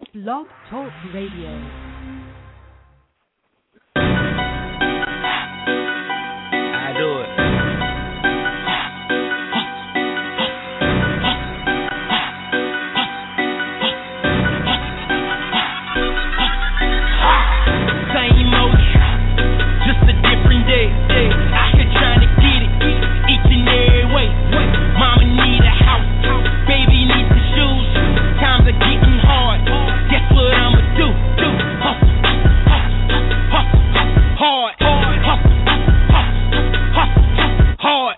Blog Talk Radio. I do it. Same motion, just a different day. Out here trying to get it, each and every way. Mama need a house, baby need the shoes. Times are getting hard. Guess what I'ma do? Hustle, hustle, hard, hustle, hard,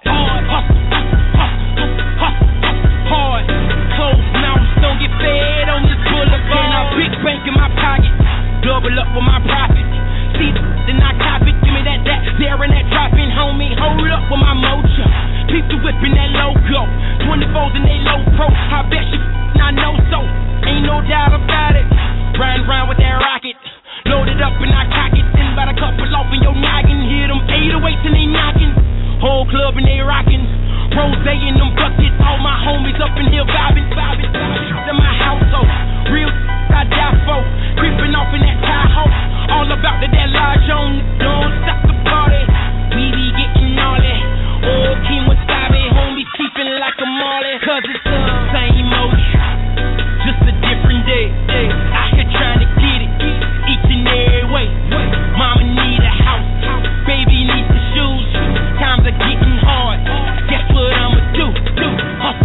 hard. Closed mouths don't get fed on this boulevard. And a big bank in my pocket, double up for my profit. See, then I cop it, give me that, there and that dropping, homie. Hold up with my mojo. People whipping that logo, 24s and they low pro. I bet you I know so, ain't no doubt about it. Riding around with that rocket, loaded up and I cock it. Then about a couple off in your noggin, hear them 808s and they knocking. Whole club and they rocking, rose in them buckets. All my homies up in here vibing. In my household, real I die for. Creeping off in that Tahoe, all about that large on. Don't stop the party, we be getting all that. Old King Wasabi, homies keeping like a Marley. Cause it's the same motion, just a different day. Out here trying to get it, each and every way. Mama need a house, baby need the shoes. Times are getting hard. Guess what I'ma do? Hustle,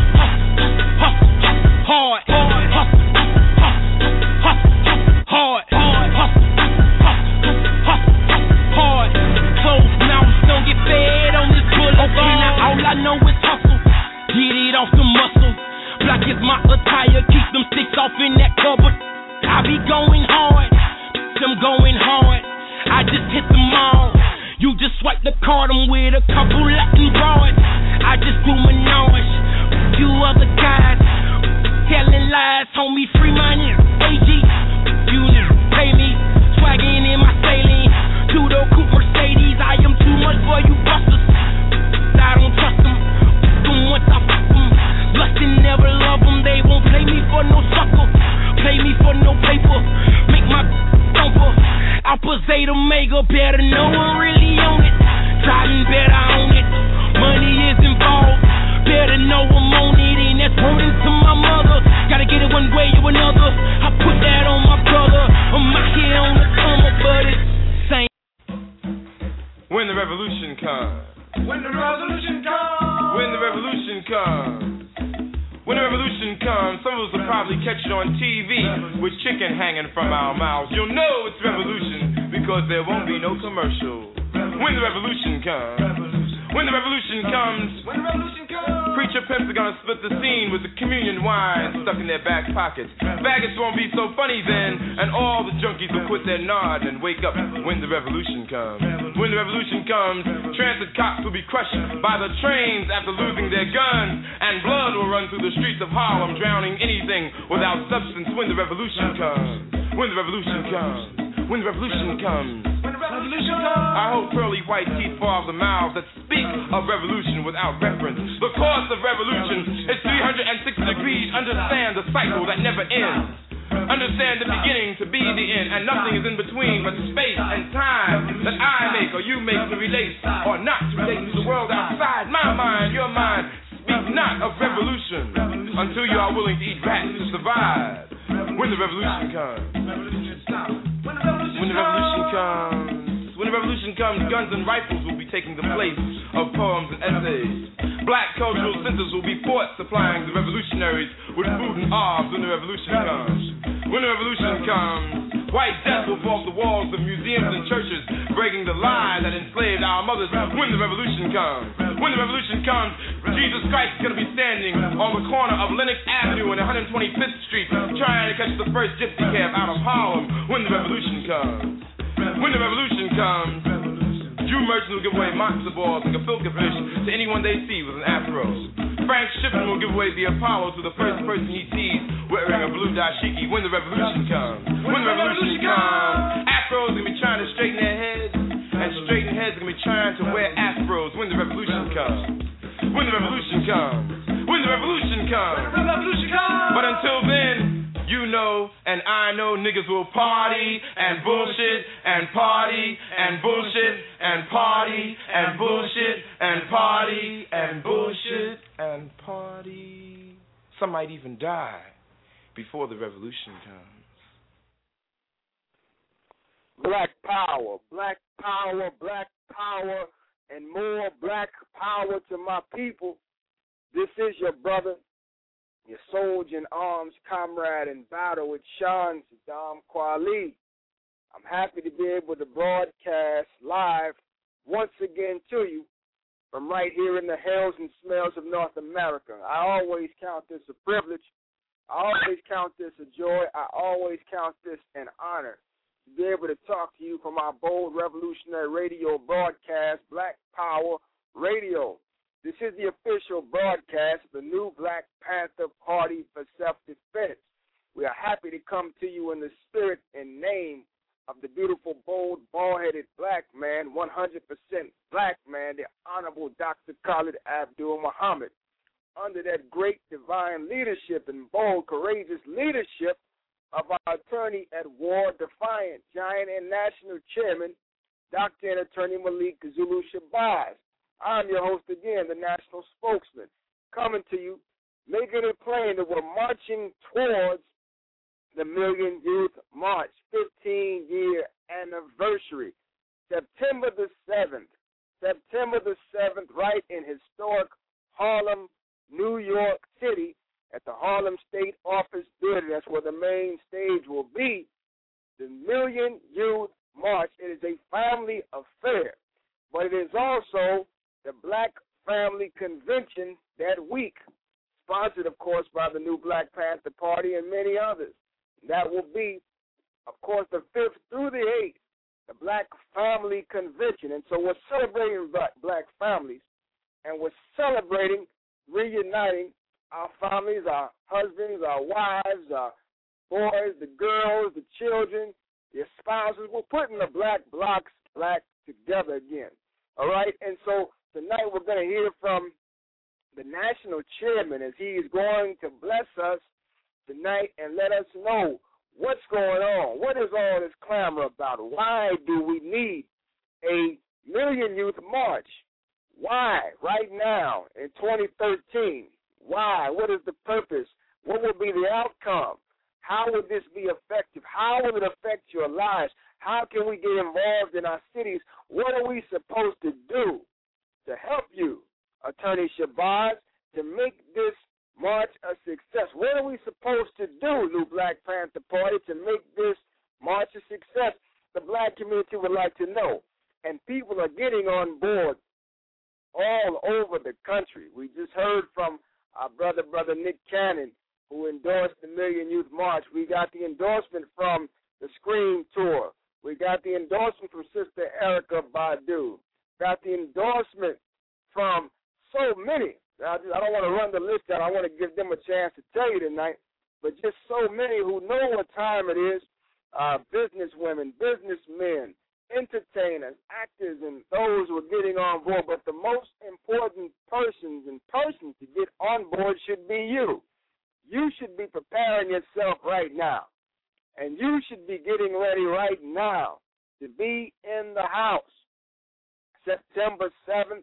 hard, hard. Closed mouths don't get fed on this boulevard. Okay, now all I know is hustle. Get it off the muscle. Black is my attire, keep them sticks off in that cupboard. I be going hard, them going hard. I just hit them all. You just swipe the card, I'm with a couple Latin broads. I just do menage, you other guys telling lies, homie, free money. AG, you pay me, swagging in my saline. Two-door coupe Mercedes, I am too much for you busters. I don't trust them, once I fuck them. Lustin' never love them, they won't play me for no sucker. Play me for no paper, make my thumper. Alpha Zeta Omega, better no one really own it. Driving better own it, money is involved. Better know I'm on it, and that's burning to my mother. Gotta get it one way or another, I put that on my brother. I'm out here on the come up, but it's same. When the revolution comes, when the revolution comes, when the revolution comes, when the revolution comes, some of us will probably catch it on TV with chicken hanging from our mouths. You'll know it's revolution because there won't be no commercial. When the revolution comes, when the revolution comes, when the revolution comes, preacher pimps are gonna split the scene with the communion wine stuck in their back pockets. Faggots won't be so funny then, and all the junkies will quit their nod and wake up when the revolution comes. When the revolution comes, transit cops will be crushed by the trains after losing their guns, and blood will run through the streets of Harlem, drowning anything without substance. When the revolution comes, when the revolution comes, when the revolution comes, when the revolution comes, I hope pearly white teeth fall off the mouths that speak of revolution without reference. The course of revolution is 360 degrees. Understand the cycle that never ends. Understand the beginning to be the end, and nothing is in between but space and time that I make or you make to relate or not to relate to the world outside. My mind, your mind, speak not of revolution until you are willing to eat rats to survive. When the revolution comes, when the revolution comes, when the revolution comes, guns and rifles will be taking the place of poems and essays. Black cultural centers will be forts supplying the revolutionaries with food and arms when the revolution comes. When the revolution comes, white death will walk the walls of museums and churches, breaking the lies that enslaved our mothers. When the revolution comes, when the revolution comes, Jesus Christ is going to be standing on the corner of Lenox Avenue and 125th Street, trying to catch the first gypsy cab out of Harlem. When the revolution comes, when the revolution comes, Jew merchants will give away matzo balls and gefilte fish to anyone they see with an afro. Frank Shippen will give away the Apollo to the first person he sees wearing a blue dashiki. When the revolution comes, when the revolution comes, afros are going to be trying to straighten their heads, and straightened heads are going to be trying to wear afros. When the revolution comes, when the revolution comes, when the revolution comes. But until then, you know and I know niggas will party and bullshit and party and bullshit and party and bullshit and party and bullshit and party. Some might even die before the revolution comes. Black power, black power, black power, and more black power to my people. This is your brother, your soldier in arms, comrade in battle with Sean Saddam Kweli. I'm happy to be able to broadcast live once again to you from right here in the hills and smells of North America. I always count this a privilege. I always count this a joy. I always count this an honor to be able to talk to you from our bold revolutionary radio broadcast, Black Power Radio. This is the official broadcast of the new Black Panther Party for Self-Defense. We are happy to come to you in the spirit and name of the beautiful, bold, bald-headed black man, 100% black man, the Honorable Dr. Khalid Abdul Muhammad. Under that great divine leadership and bold, courageous leadership of our attorney at war, defiant, giant, and national chairman, Dr. and Attorney Malik Zulu Shabazz. I'm your host again, the national spokesman, coming to you, making it plain that we're marching towards the Million Youth March, 15-year anniversary, September the 7th, right in historic Harlem, New York City, at the Harlem State Office Building. That's where the main stage will be. The Million Youth March. It is a family affair, but it is also the Black Family Convention that week, sponsored, of course, by the new Black Panther Party and many others. That will be, of course, the 5th through the 8th, the Black Family Convention. And so we're celebrating black families, and we're celebrating reuniting our families, our husbands, our wives, our boys, the girls, the children, the spouses. We're putting the black blocks back together again. All right? And so tonight we're going to hear from the national chairman as he is going to bless us tonight and let us know what's going on. What is all this clamor about? Why do we need a Million Youth March? Why right now in 2013? Why? What is the purpose? What will be the outcome? How will this be effective? How will it affect your lives? How can we get involved in our cities? What are we supposed to do to help you, Attorney Shabazz, to make this march a success? What are we supposed to do, New Black Panther Party, to make this march a success? The black community would like to know. And people are getting on board all over the country. We just heard from our brother Nick Cannon, who endorsed the Million Youth March. We got the endorsement from the Scream Tour. We got the endorsement from Sister Erykah Badu. Got the endorsement from so many. I don't want to run the list out. I want to give them a chance to tell you tonight. But just so many who know what time it is, businesswomen, businessmen, entertainers, actors, and those who are getting on board. But the most important persons to get on board should be you. You should be preparing yourself right now. And you should be getting ready right now to be in the house. September 7th,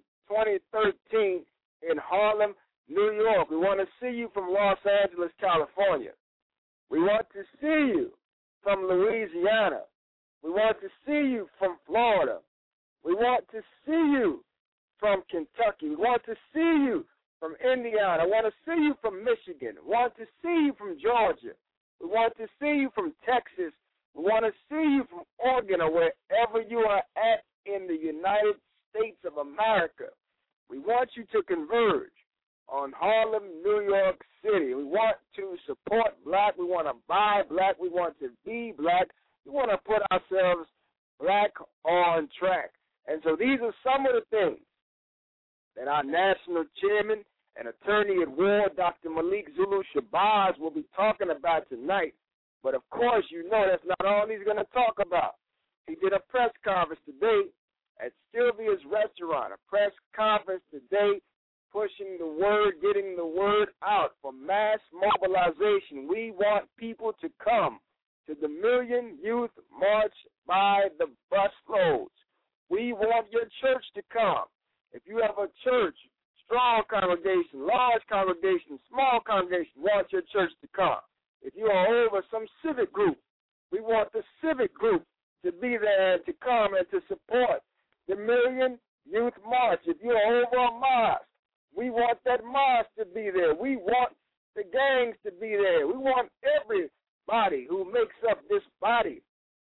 2013 in Harlem, New York. We want to see you from Los Angeles, California. We want to see you from Louisiana. We want to see you from Florida. We want to see you from Kentucky. We want to see you from Indiana. We want to see you from Michigan. We want to see you from Georgia. We want to see you from Texas. We want to see you from Oregon or wherever you are at in the United States of America. We want you to converge on Harlem, New York City. We want to support black. We want to buy black. We want to be black. We want to put ourselves back on track. And so these are some of the things that our national chairman and attorney at war, Dr. Malik Zulu Shabazz, will be talking about tonight. But, of course, you know that's not all he's going to talk about. He did a press conference today at Sylvia's Restaurant, a press conference today pushing the word, getting the word out for mass mobilization. We want people to come to the Million Youth March by the busloads. We want your church to come. If you have a church, strong congregation, large congregation, small congregation, we want your church to come. If you are over some civic group, we want the civic group to be there and to come and to support the Million Youth March. If you're over a mosque, we want that mosque to be there. We want the gangs to be there. We want everybody who makes up this body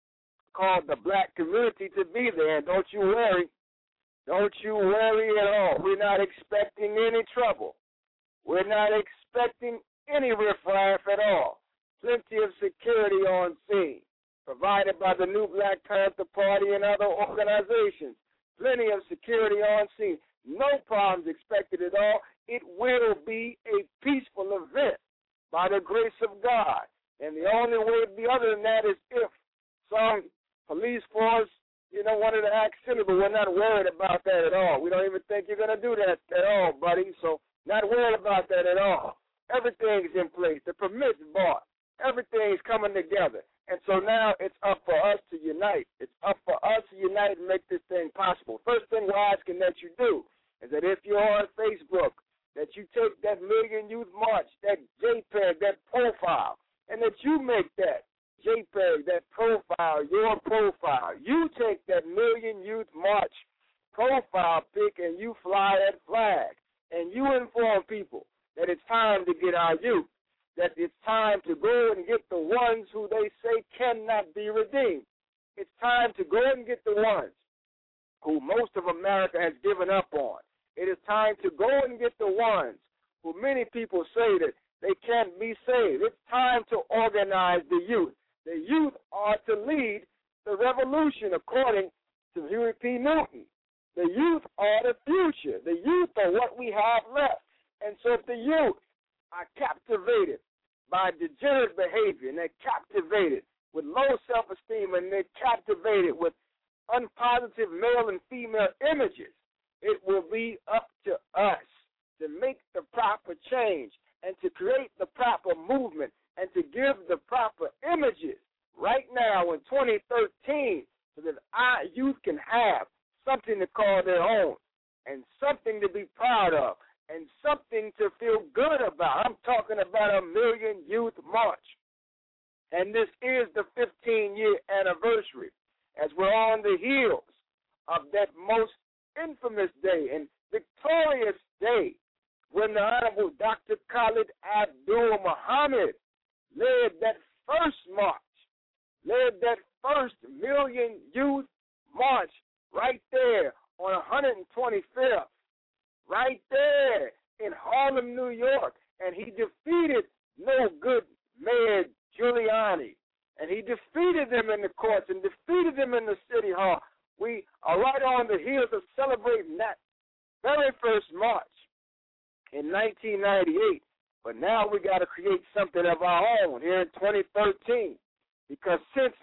called the black community to be there. And don't you worry. Don't you worry at all. We're not expecting any trouble. We're not expecting any riffraff at all. Plenty of security on scene, provided by the New Black Panther Party and other organizations. Plenty of security on scene. No problems expected at all. It will be a peaceful event by the grace of God. And the only way to be other than that is if some police force, wanted to act silly, but we're not worried about that at all. We don't even think you're going to do that at all, buddy. So not worried about that at all. Everything's in place. The permits bought. Everything's coming together. And so now it's up for us to unite. It's up for us to unite and make this thing possible. First thing we're asking that you do is that if you're on Facebook, that you take that Million Youth March, that JPEG, that profile, and that you make that JPEG, that profile, your profile. You take that Million Youth March profile pic and you fly that flag. And you inform people that it's time to get our youth, that it's time to go and get the ones who they say cannot be redeemed. It's time to go and get the ones who most of America has given up on. It is time to go and get the ones who many people say that they can't be saved. It's time to organize the youth. The youth are to lead the revolution, according to Huey P. Newton. The youth are the future. The youth are what we have left. And so if the youth are captivated by degenerate behavior, and they're captivated with low self-esteem, and they're captivated with unpositive male and female images, it will be up to us to make the proper change and to create the proper movement and to give the proper images right now in 2013 so that our youth can have something to call their own and something to be proud of and something to feel good about. I'm talking about a Million Youth March. And this is the 15-year anniversary as we're on the heels of that most infamous day and victorious day when the Honorable Dr. Khalid Abdul Muhammad led that first march, led that first Million Youth March right there on 125th, right there in Harlem, New York. And he defeated no good Mayor Giuliani. And he defeated them in the courts and defeated them in the city hall. We are right on the heels of celebrating that very first march in 1998. But now we got to create something of our own here in 2013. Because since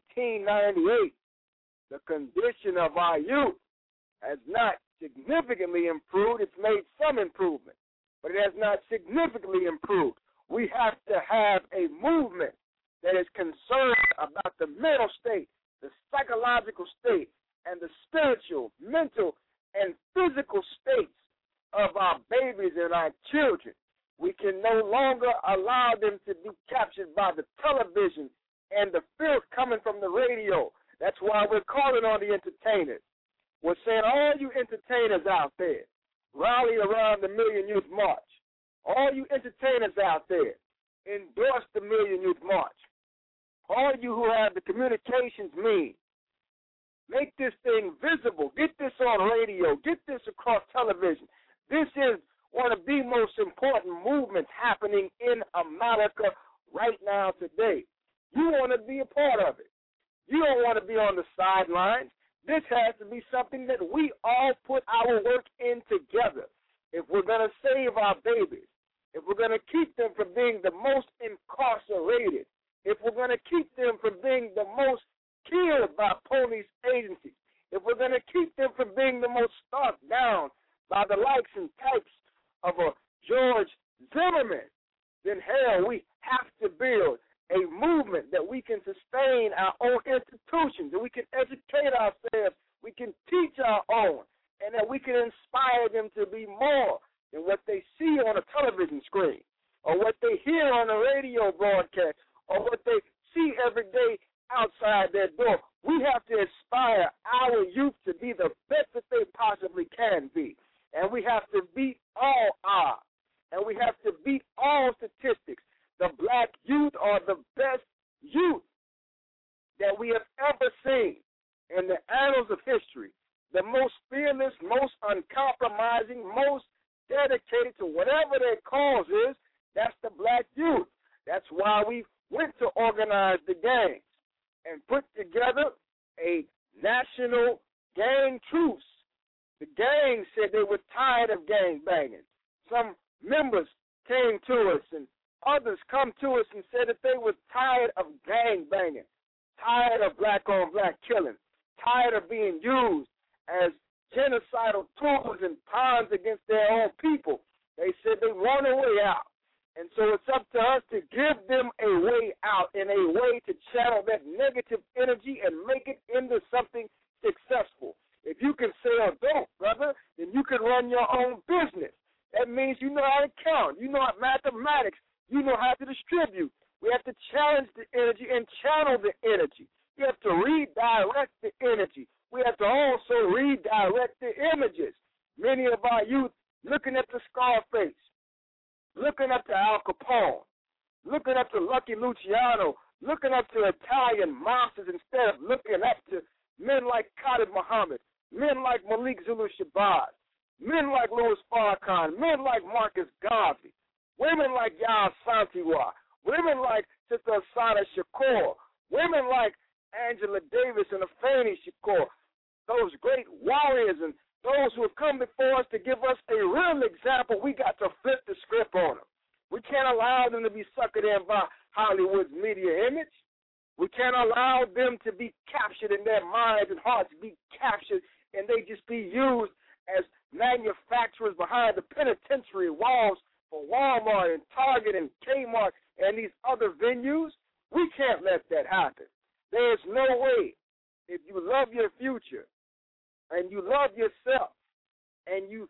1998, the condition of our youth has not significantly improved. It's made some improvement, but it has not significantly improved. We have to have a movement that is concerned about the mental state, the psychological state, and the spiritual, mental, and physical states of our babies and our children. We can no longer allow them to be captured by the television and the filth coming from the radio. That's why we're calling on the entertainers. We're saying, all you entertainers out there, rally around the Million Youth March. All you entertainers out there, endorse the Million Youth March. All you who have the communications means, make this thing visible. Get this on radio. Get this across television. This is one of the most important movements happening in America right now today. You want to be a part of it. You don't want to be on the sidelines. This has to be something that we all put our work in together. If we're going to save our babies, if we're going to keep them from being the most incarcerated, if we're going to keep them from being the most killed by police agencies, if we're going to keep them from being the most stalked down by the likes and types of a George Zimmerman, then hell, we have to build a movement that we can sustain our own institutions, that we can educate ourselves, we can teach our own, and that we can inspire them to be more than what they see on a television screen, or what they hear on a radio broadcast, or what they see every day outside their door. We have to inspire our youth to be the best that they possibly can be. And we have to beat all odds. And we have to beat all statistics. The black youth are the best youth that we have ever seen in the annals of history. The most fearless, most uncompromising, most dedicated to whatever their cause is, that's the black youth. That's why we went to organize the gangs and put together a national gang truce. The gangs said they were tired of gang banging. Some members came to us and others come to us and said that they were tired of gang banging, tired of black-on-black killing, tired of being used as genocidal tools and pawns against their own people. They said they want a way out. And so it's up to us to give them a way out and a way to channel that negative energy and make it into something successful. If you can sell dope, brother, then you can run your own business. That means you know how to count. You know how mathematics. You know how to distribute. We have to challenge the energy and channel the energy. We have to redirect the energy. We have to also redirect the images. Many of our youth looking at the Scarface, looking up to Al Capone, looking up to Lucky Luciano, looking up to Italian mobsters instead of looking up to men like Khalid Muhammad, men like Malik Zulu Shabazz, men like Louis Farrakhan, men like Marcus Garvey, women like Yaa Santiwa, women like Sister Asada Shakur, women like Angela Davis and Afeni Shakur, those great warriors and those who have come before us to give us a real example. We got to flip the script on them. We can't allow them to be suckered in by Hollywood's media image. We can't allow them to be captured in their minds and hearts, be captured, and they just be used as manufacturers behind the penitentiary walls for Walmart and Target and Kmart and these other venues. We can't let that happen. There's no way, if you love your future and you love yourself and you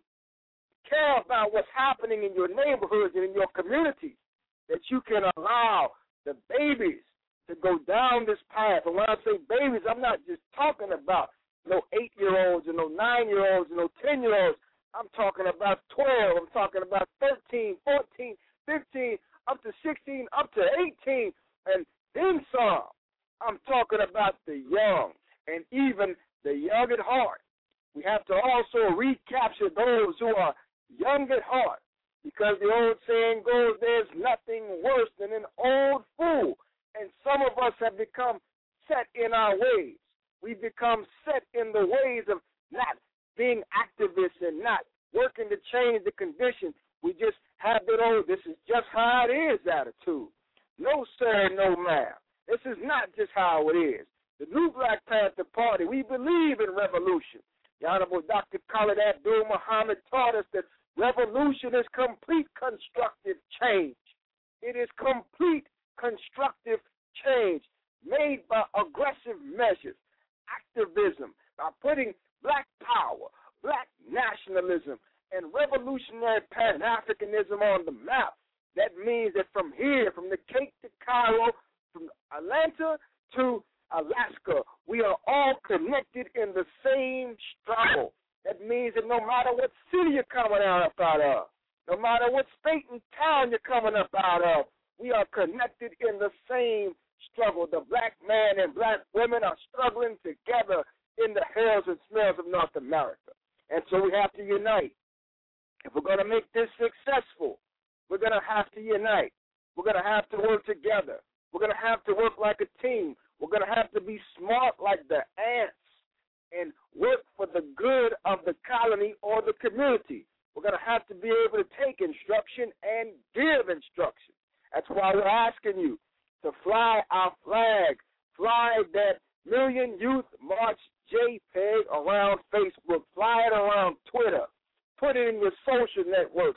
care about what's happening in your neighborhoods and in your communities, that you can allow the babies to go down this path. And when I say babies, I'm not just talking about no 8-year-olds and no 9-year-olds and no 10-year-olds. I'm talking about 12. I'm talking about 13, 14, 15, up to 16, up to 18, and then some. I'm talking about the young and even the young at heart. We have to also recapture those who are young at heart, because the old saying goes, there's nothing worse than an old fool. And some of us have become set in our ways. We've become set in the ways of not being activists and not working to change the conditions. We just have that old, this is just how it is attitude. No, sir, no, ma'am. This is not just how it is. The New Black Panther Party, we believe in revolution. The Honorable Dr. Khalid Abdul Muhammad taught us that revolution is complete constructive change. It is complete constructive change made by aggressive measures, activism, by putting black power, black nationalism, and revolutionary Pan-Africanism on the map. That means that from here, from the Cape to Cairo, from Atlanta to Alaska, we are all connected in the same struggle. That means that no matter what city you're coming up out of, no matter what state and town you're coming up out of, we are connected in the same struggle. The black man and black women are struggling together in the hells and smells of North America. And so we have to unite. If we're going to make this successful, we're going to have to unite. We're going to have to work together. We're going to have to work like a team. We're going to have to be smart like the ants and work for the good of the colony or the community. We're going to have to be able to take instruction and give instruction. That's why we're asking you to fly our flag, fly that Million Youth March JPEG around Facebook, fly it around Twitter, put it in your social networks,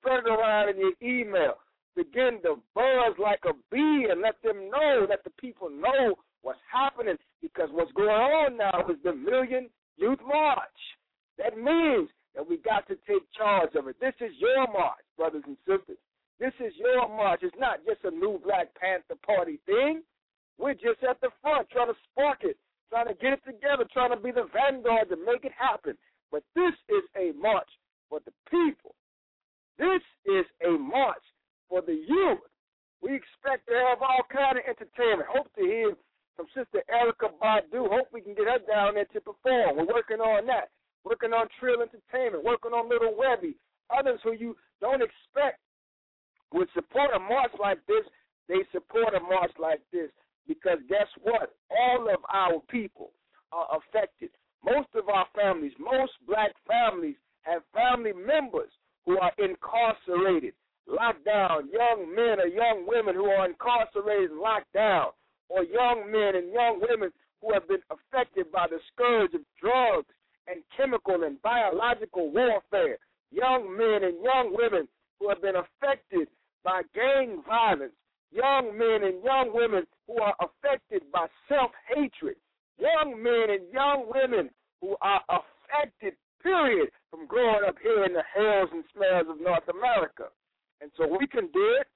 spread it around in your email. Begin to buzz like a bee and let them know, let the people know what's happening, because what's going on now is the Million Youth March. That means that we got to take charge of it. This is your march, brothers and sisters. This is your march. It's not just a new Black Panther Party thing. We're just at the front trying to spark it, trying to get it together, trying to be the vanguard to make it happen. But this is a march for the people. This is a march for the youth. We expect to have all kind of entertainment. Hope to hear from Sister Erykah Badu. Hope we can get her down there to perform. We're working on that. Working on Trill Entertainment. Working on Little Webby. Others who you don't expect would support a march like this. They support a march like this because guess what? All of our people are affected. Most of our families, most Black families have family members who are incarcerated, locked down, young men or young women who are incarcerated and locked down, or young men and young women who have been affected by the scourge of drugs and chemical and biological warfare, young men and young women who have been affected by gang violence, young men and young women who are affected by self-hatred, young men and young women who are affected, period, from growing up here in the hells and smells of North America. And so we can do it,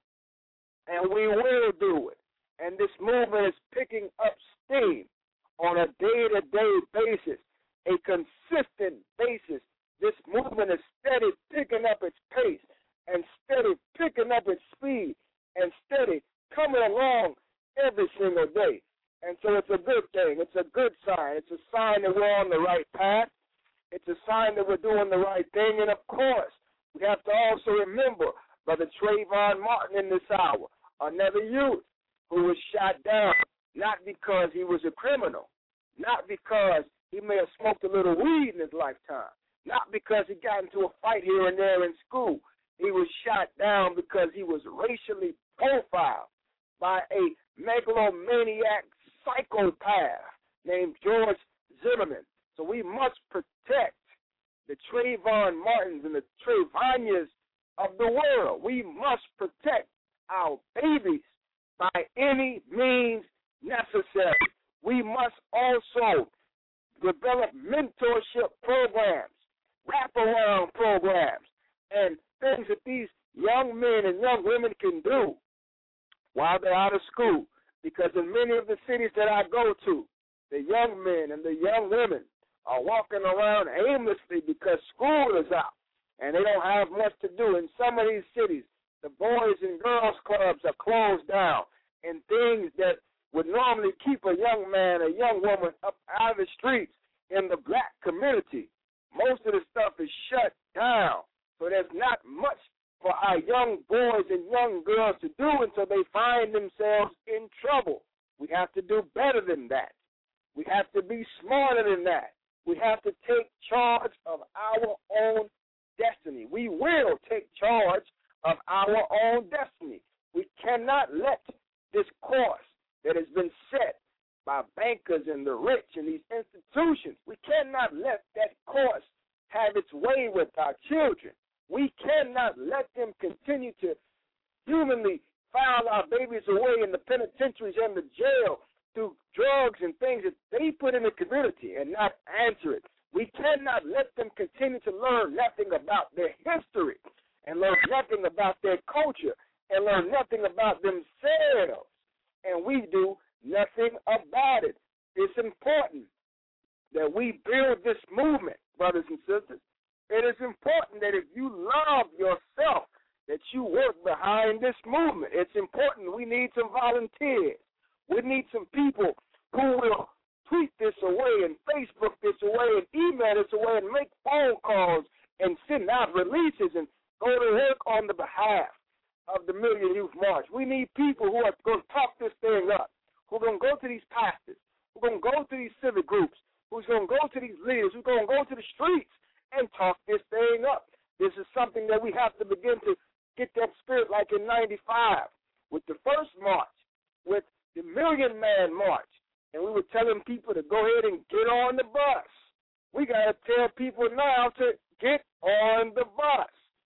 and we will do it. And this movement is picking up steam on a day-to-day basis, a consistent basis. This movement is steady picking up its pace and steady picking up its speed and steady coming along every single day. And so it's a good thing. It's a good sign. It's a sign that we're on the right path. It's a sign that we're doing the right thing. And, of course, we have to also remember Brother Trayvon Martin in this hour, another youth who was shot down, not because he was a criminal, not because he may have smoked a little weed in his lifetime, not because he got into a fight here and there in school. He was shot down because he was racially profiled by a megalomaniac psychopath named George Zimmerman. So we must protect the Trayvon Martins and the Trayvonias of the world. We must protect our babies by any means necessary. We must also develop mentorship programs, wraparound programs, and things that these young men and young women can do while they're out of school. Because in many of the cities that I go to, the young men and the young women are walking around aimlessly because school is out and they don't have much to do. In some of these cities, the boys and girls clubs are closed down, and things that would normally keep a young man or young woman up out of the streets in the Black community, most of the stuff is shut down. So there's not much for our young boys and young girls to do until they find themselves in trouble. We have to do better than that. We have to be smarter than that. We have to take charge of our own destiny. We will take charge of our own destiny. We cannot let this course that has been set by bankers and the rich and these institutions, we cannot let that course have its way with our children. We cannot let them continue to humanly file our babies away in the penitentiaries and the jail through drugs and things that they put in the community and not answer it. We cannot let them continue to learn nothing about their history and learn nothing about their culture and learn nothing about themselves. And we do nothing about it. It's important that we build this movement, brothers and sisters. It is important that if you love yourself, that you work behind this movement. It's important. We need some volunteers. We need some people who will tweet this away and Facebook this away and email this away and make phone calls and send out releases and go to work on the behalf of the Million Youth March. We need people who are going to talk this thing up, who are going to go to these pastors, who are going to go to these civic groups, who's going to go to these leaders, who's going to go to the streets and talk this thing up. This is something that we have to begin to get that spirit like in 95 with the first march, with the Million Man March. And we were telling people to go ahead and get on the bus. We got to tell people now to get on the bus.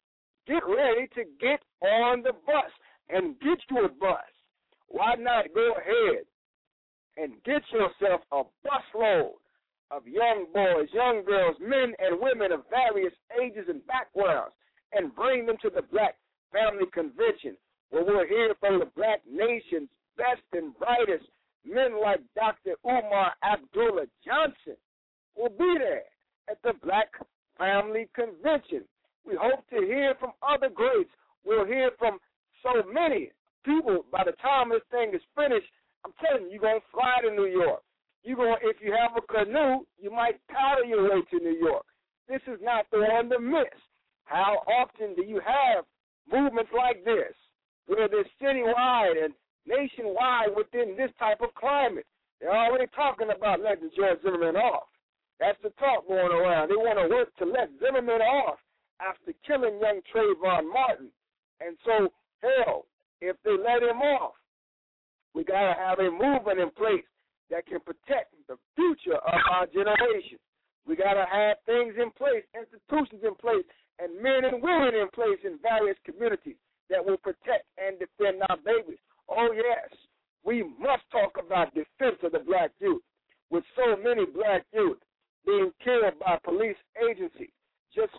get ready to get on the bus and get you a bus. Why not go ahead and get yourself a busload of young boys, young girls, men and women of various ages and backgrounds, and bring them to the Black Family Convention, where we'll hear from the Black nation's best and brightest men like Dr. Umar Abdullah Johnson will be there at the Black Family Convention. We hope to hear from other greats. We'll hear from so many people. By the time this thing is finished, I'm telling you, you're going to fly to New York. If you have a canoe, you might paddle your way to New York. This is not the one to miss. How often do you have movements like this, where they're citywide and nationwide within this type of climate? They're already talking about letting George Zimmerman off. That's the talk going around. They want to work to let Zimmerman off after killing young Trayvon Martin. And so, hell, if they let him off, we got to have a movement in place that can protect the future of our generation. We got to have things in place, institutions in place, and men and women in place in various communities that will protect and defend our babies. Oh, yes, we must talk about defense of the black youth. With so many black youth being killed by police agencies, just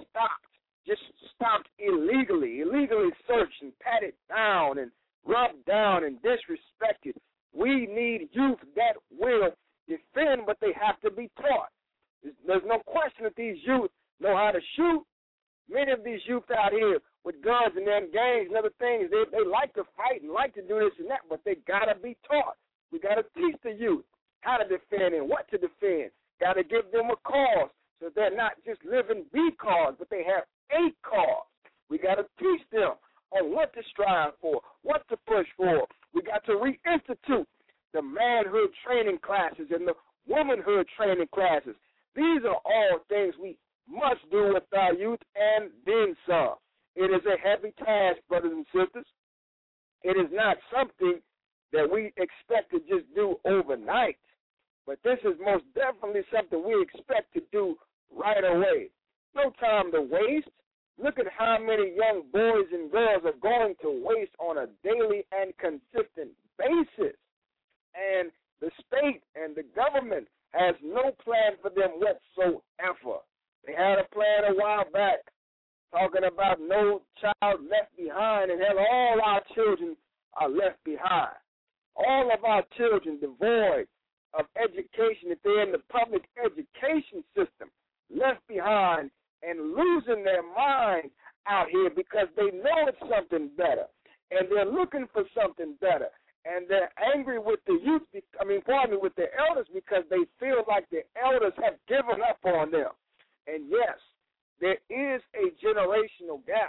stopped illegally searched and patted down and rubbed down and disrespected. We need youth that will defend, but they have to be taught. There's no question that these youth know how to shoot. Many of these youth out here with guns and then gangs and other things, they like to fight and like to do this and that, but they got to be taught. We got to teach the youth how to defend and what to defend. Got to give them a cause so they're not just living B cause, but they have A cause. We got to teach them on what to strive for, what to push for. We got to reinstitute the manhood training classes and the womanhood training classes. These are all things we must do with our youth and then some. It is a heavy task, brothers and sisters. It is not something that we expect to just do overnight, but this is most definitely something we expect to do right away. No time to waste. Look at how many young boys and girls are going to waste on a daily and consistent basis. And the state and the government has no plan for them whatsoever. They had a plan a while back talking about no child left behind, and hell, all our children are left behind. All of our children devoid of education, if they're in the public education system, left behind and losing their minds out here because they know it's something better, and they're looking for something better, and they're angry with the youth, with the elders, because they feel like the elders have given up on them. And yes, there is a generational gap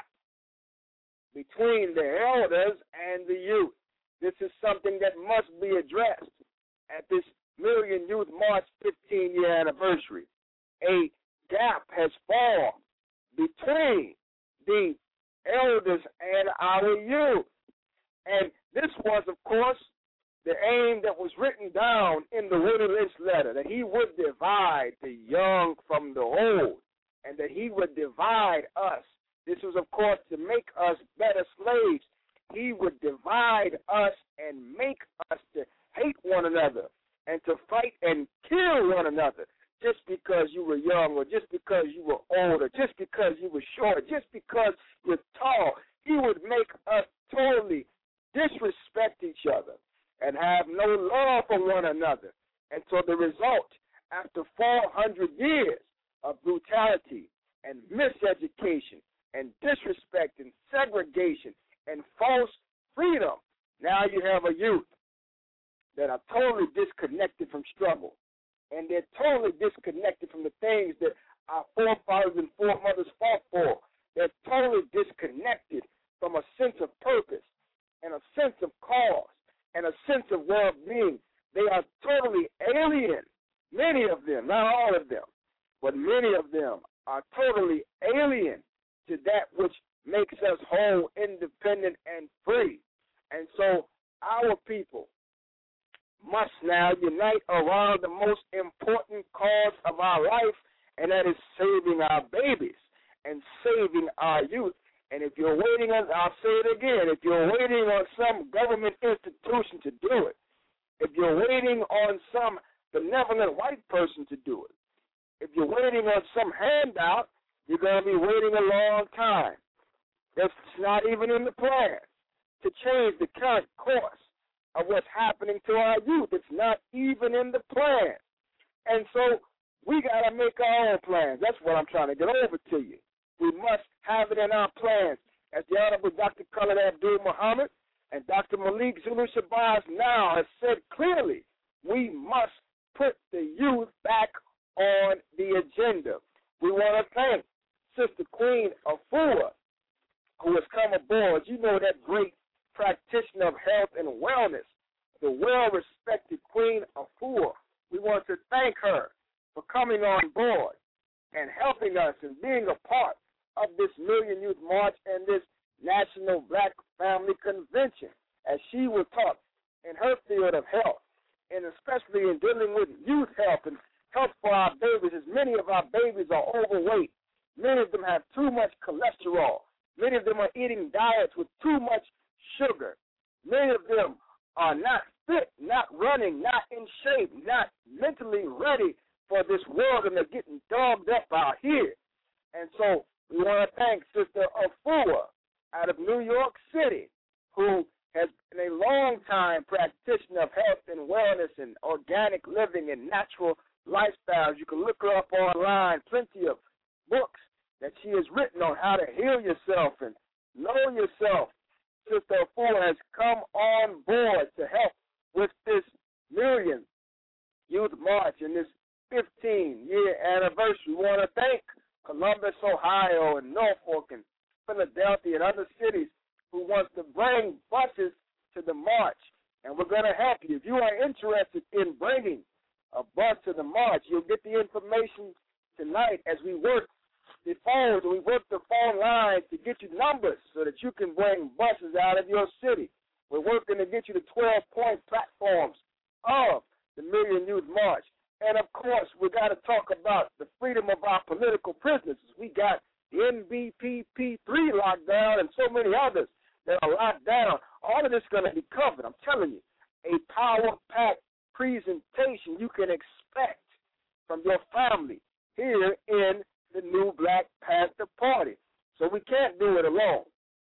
between the elders and the youth. This is something that must be addressed at this Million Youth March 15-year anniversary. A gap has formed between the elders and our youth. And this was, of course, the aim that was written down in the Willie Lynch letter, that he would divide the young from the old, and that he would divide us. This was, of course, to make us better slaves. He would divide us and make us to hate one another and to fight and kill one another just because you were young, or just because you were old, or just because you were short, just because you're tall. He would make us totally disrespect each other and have no love for one another. And so the result, after 400 years of brutality and miseducation and disrespect and segregation and false freedom, now you have a youth that are totally disconnected from struggle, and they're totally disconnected from the things that our forefathers and foremothers fought for. They're totally disconnected from a sense of purpose and a sense of cause and a sense of well-being. They are totally alien. Many of them, not all of them, but many of them are totally alien to that which makes us whole, independent, and free. And so our people must now unite around the most important cause of our life, and that is saving our babies and saving our youth And if you're waiting on, I'll say it again, if you're waiting on some government institution to do it, if you're waiting on some benevolent white person to do it, if you're waiting on some handout, you're going to be waiting a long time. That's not even in the plan to change the current course of what's happening to our youth. It's not even in the plan. And so we got to make our own plans. That's what I'm trying to get over to you. We must have it in our plans. As the Honorable Dr. Khalid Abdul Muhammad and Dr. Malik Zulu Shabazz now has said clearly, we must put the youth back on the agenda. We want to thank Sister Queen Afua, who has come aboard. You know, that great practitioner of health and wellness, the well-respected Queen Afua. We want to thank her for coming on board and helping us and being a part of this Million Youth March and this National Black Family Convention, as she will talk in her field of health, and especially in dealing with youth health and health for our babies, as many of our babies are overweight. Many of them have too much cholesterol. Many of them are eating diets with too much sugar. Many of them are not fit, not running, not in shape, not mentally ready for this world, and they're getting dogged up out here. And so we want to thank Sister Afua out of New York City, who has been a long-time practitioner of health and wellness and organic living and natural lifestyles. You can look her up online, plenty of books that she has written on how to heal yourself and know yourself. Sister Afua has come on board to help with this Million Youth March and this 15-year anniversary. We want to thank Columbus, Ohio, and Norfolk, and Philadelphia, and other cities who wants to bring buses to the march, and we're going to help you. If you are interested in bringing a bus to the march, you'll get the information tonight as we work the phones, we work the phone lines to get you numbers so that you can bring buses out of your city. We're working to get you the 12-point platforms of the Million Youth March. And, of course, we got to talk about the freedom of our political prisoners. We got the NBPP3 lockdown and so many others that are locked down. All of this is going to be covered. I'm telling you, a power-packed presentation you can expect from your family here in the new Black Panther Party. So we can't do it alone.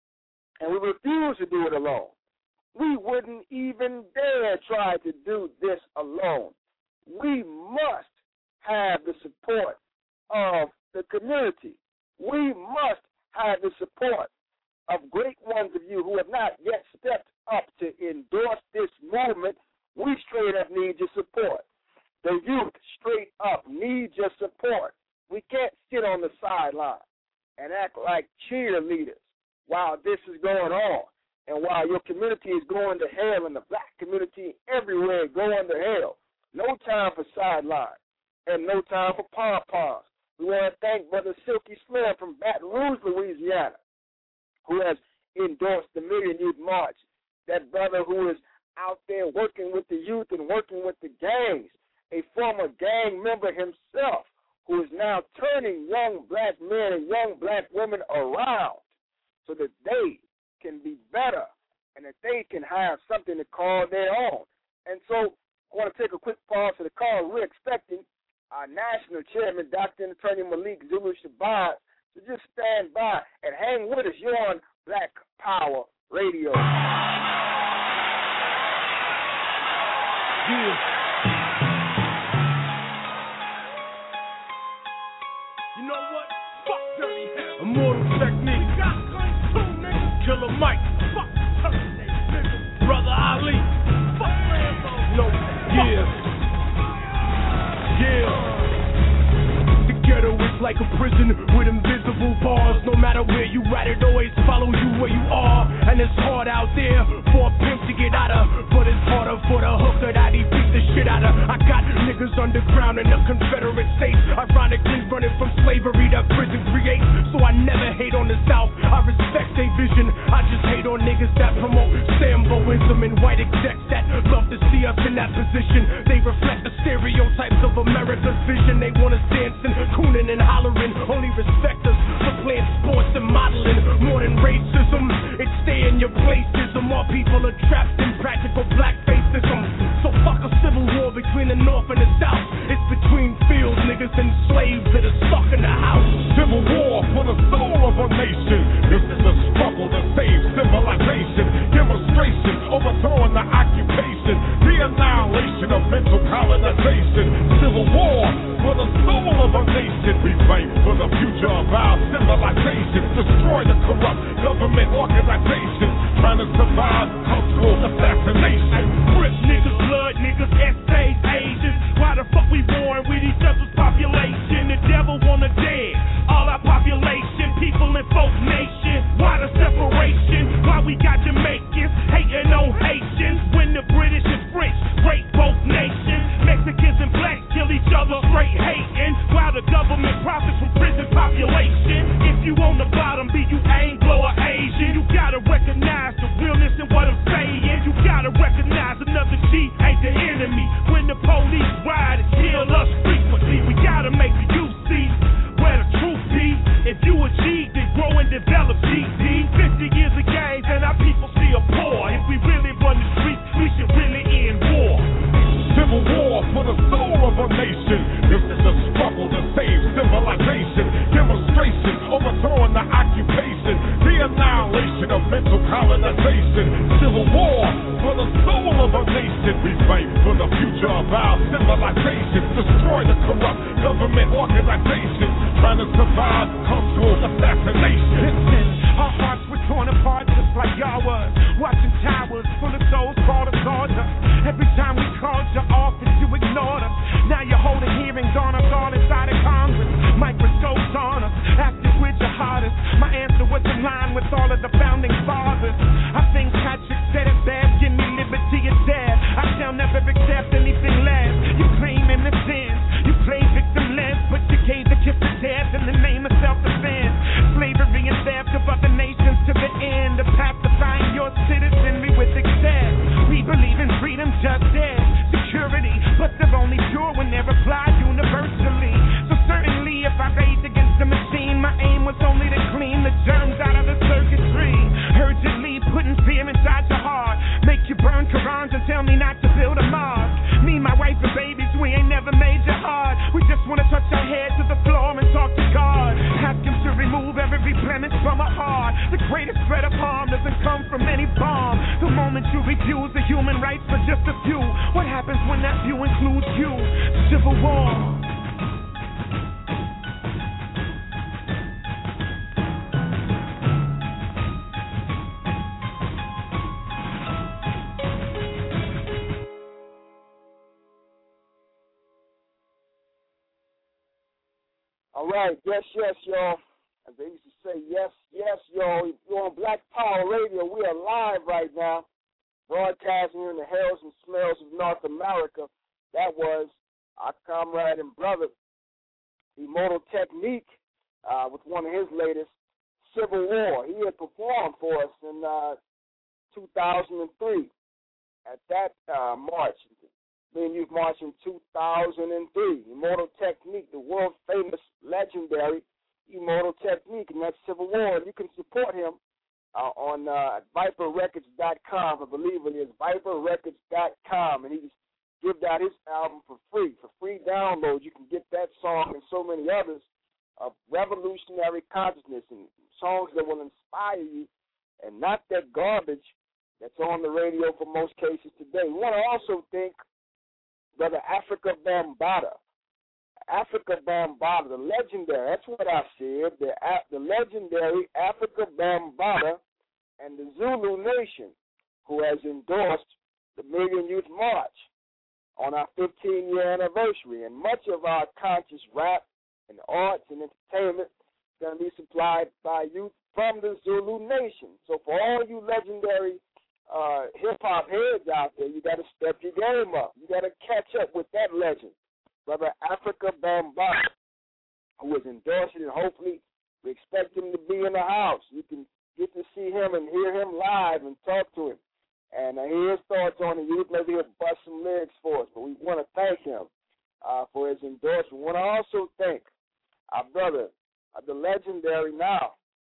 And we refuse to do it alone. We wouldn't even dare try to do this alone. We must have the support of the community. We must have the support of great ones of you who have not yet stepped up to endorse this movement. We straight up need your support. The youth straight up need your support. We can't sit on the sideline and act like cheerleaders while this is going on and while your community is going to hell and the black community everywhere going to hell. No time for sideline and no time for pom-poms. We want to thank Brother Silky Slim from Baton Rouge, Louisiana, who has endorsed the Million Youth March. That brother who is out there working with the youth and working with the gangs, a former gang member himself, who is now turning young black men and young black women around so that they can be better and that they can have something to call their own. And so I want to take a quick pause for the call. We're expecting our national chairman, Dr. and Attorney Malik Zulu Shabazz, to just stand by and hang with us. You're on Black Power Radio. Yeah. You know what? Fuck dirty hell. Immortal technique. Killer Mike. Fuck nigga. Brother Ali. Fuck Rambo. No. Yeah. Yeah. The ghetto is like a prison with invisible bars. No matter where you at, it always follows you where you are. And it's hard out there for a pimp to get out of, but it's harder for the hooker that he beat the shit out of. I got niggas underground in the Confederate States, ironically running from slavery that prison creates. So I never hate on the South, I respect their vision. I just hate on niggas that promote Samboism and white execs that love to see us us in that position. They reflect the stereotypes of America's vision. They want us dancing, crooning and hollering. Only respect us for playing sports and modeling. More than racism, it's stay in your placism. All people are trapped in practical blackfacism. So fuck a civil war between the North and the South. It's between field niggas and slaves that are stuck in the house. Civil war for the soul of a nation. This is a struggle to save civilization. Demonstration, overthrowing the occupation. The annihilation of mental colonization. Civil war for the soul of a nation. We fight for the future of our civilization. Destroy the corrupt government organizations. Trying to survive cultural assassination. Rip niggas, blood niggas, essays, Asians. Why the fuck we warring with each other's population? The devil wanna dead all our population, people in folk nation. Why the separation? Why we got Jamaicans hating on Haitians when the British and French break both nations? Mexicans and blacks kill each other straight hating while the government profits from prison population. If you on the bottom, be you Anglo or Asian, you gotta recognize the realness in what I'm saying. You gotta recognize another G ain't the enemy. When the police ride and kill us frequently, we gotta make the youth see where the truth be. If you a G, then grow and develop GD. 50 years of games and our people still poor. If we really run the streets, we should really end war. Civil war for the soul of a nation. This is a struggle to save civilization. Demonstration, overthrowing the occupation. The annihilation of mental colonization. Civil war for the soul of a nation. We fight for the future of our civilization. Destroy the corrupt government organizations. Trying to survive cultural assassination. Listen, our hearts were torn apart just like y'all was. Watching towers full of souls called us order. Every time we called your office, you ignored us. Now you're holding hearings on us all inside of Congress. Microscopes on us, active with your hardest. My answer was in line with all of the founding fathers. I think Patrick said it best, give me liberty or death. I shall never accept anything less. You claim innocence, you play victimless, but you gave the kiss of death in the name of self-defense. Slavery and theft of other nations to the end of pacifying your citizenry with excess. We believe in freedom, justice, security, but they're only pure when they're applied universally. So certainly if I rage against the machine, my aim was only to clean the germs out of the circuitry. Urgently putting fear inside your heart, make you burn Qurans and tell me not to build a mosque. Me, my wife and babies, we ain't never made you hard. We just want to touch our head to the floor and talk to God. Ask him to remove every blemish from our heart. The greatest threat of harm doesn't come from any bomb. The moment you refuse the human rights for just a few, what happens when that few includes you? Civil war. All right, yes, y'all. As they used to say, yes, y'all. You're on Black Power Radio. We are live right now, broadcasting here in the hells and smells of North America. That was our comrade and brother, Immortal Technique, with one of his latest, Civil War. He had performed for us in 2003 at that march. Me and Youth March in 2003. Immortal Technique, the world famous, legendary Immortal Technique, and that's Civil War. And you can support him on ViperRecords.com. I believe it is ViperRecords.com, and he's given out his album for free download. You can get that song and so many others of revolutionary consciousness and songs that will inspire you, and not that garbage that's on the radio for most cases today. We want to also thank Brother Africa Bambaataa. Africa Bambaataa, the legendary, that's what I said, the legendary Africa Bambaataa and the Zulu Nation, who has endorsed the Million Youth March on our 15-year anniversary. And much of our conscious rap and arts and entertainment is going to be supplied by youth from the Zulu Nation. So for all you legendary hip-hop heads out there, you got to step your game up. You got to catch up with that legend, Brother Africa Bambaataa, who is endorsing it, and hopefully we expect him to be in the house. You can get to see him and hear him live and talk to him and hear his thoughts on the youth. Maybe he'll bust some endorsement. We want to thank him for his endorsement. We want to also thank our brother, the legendary now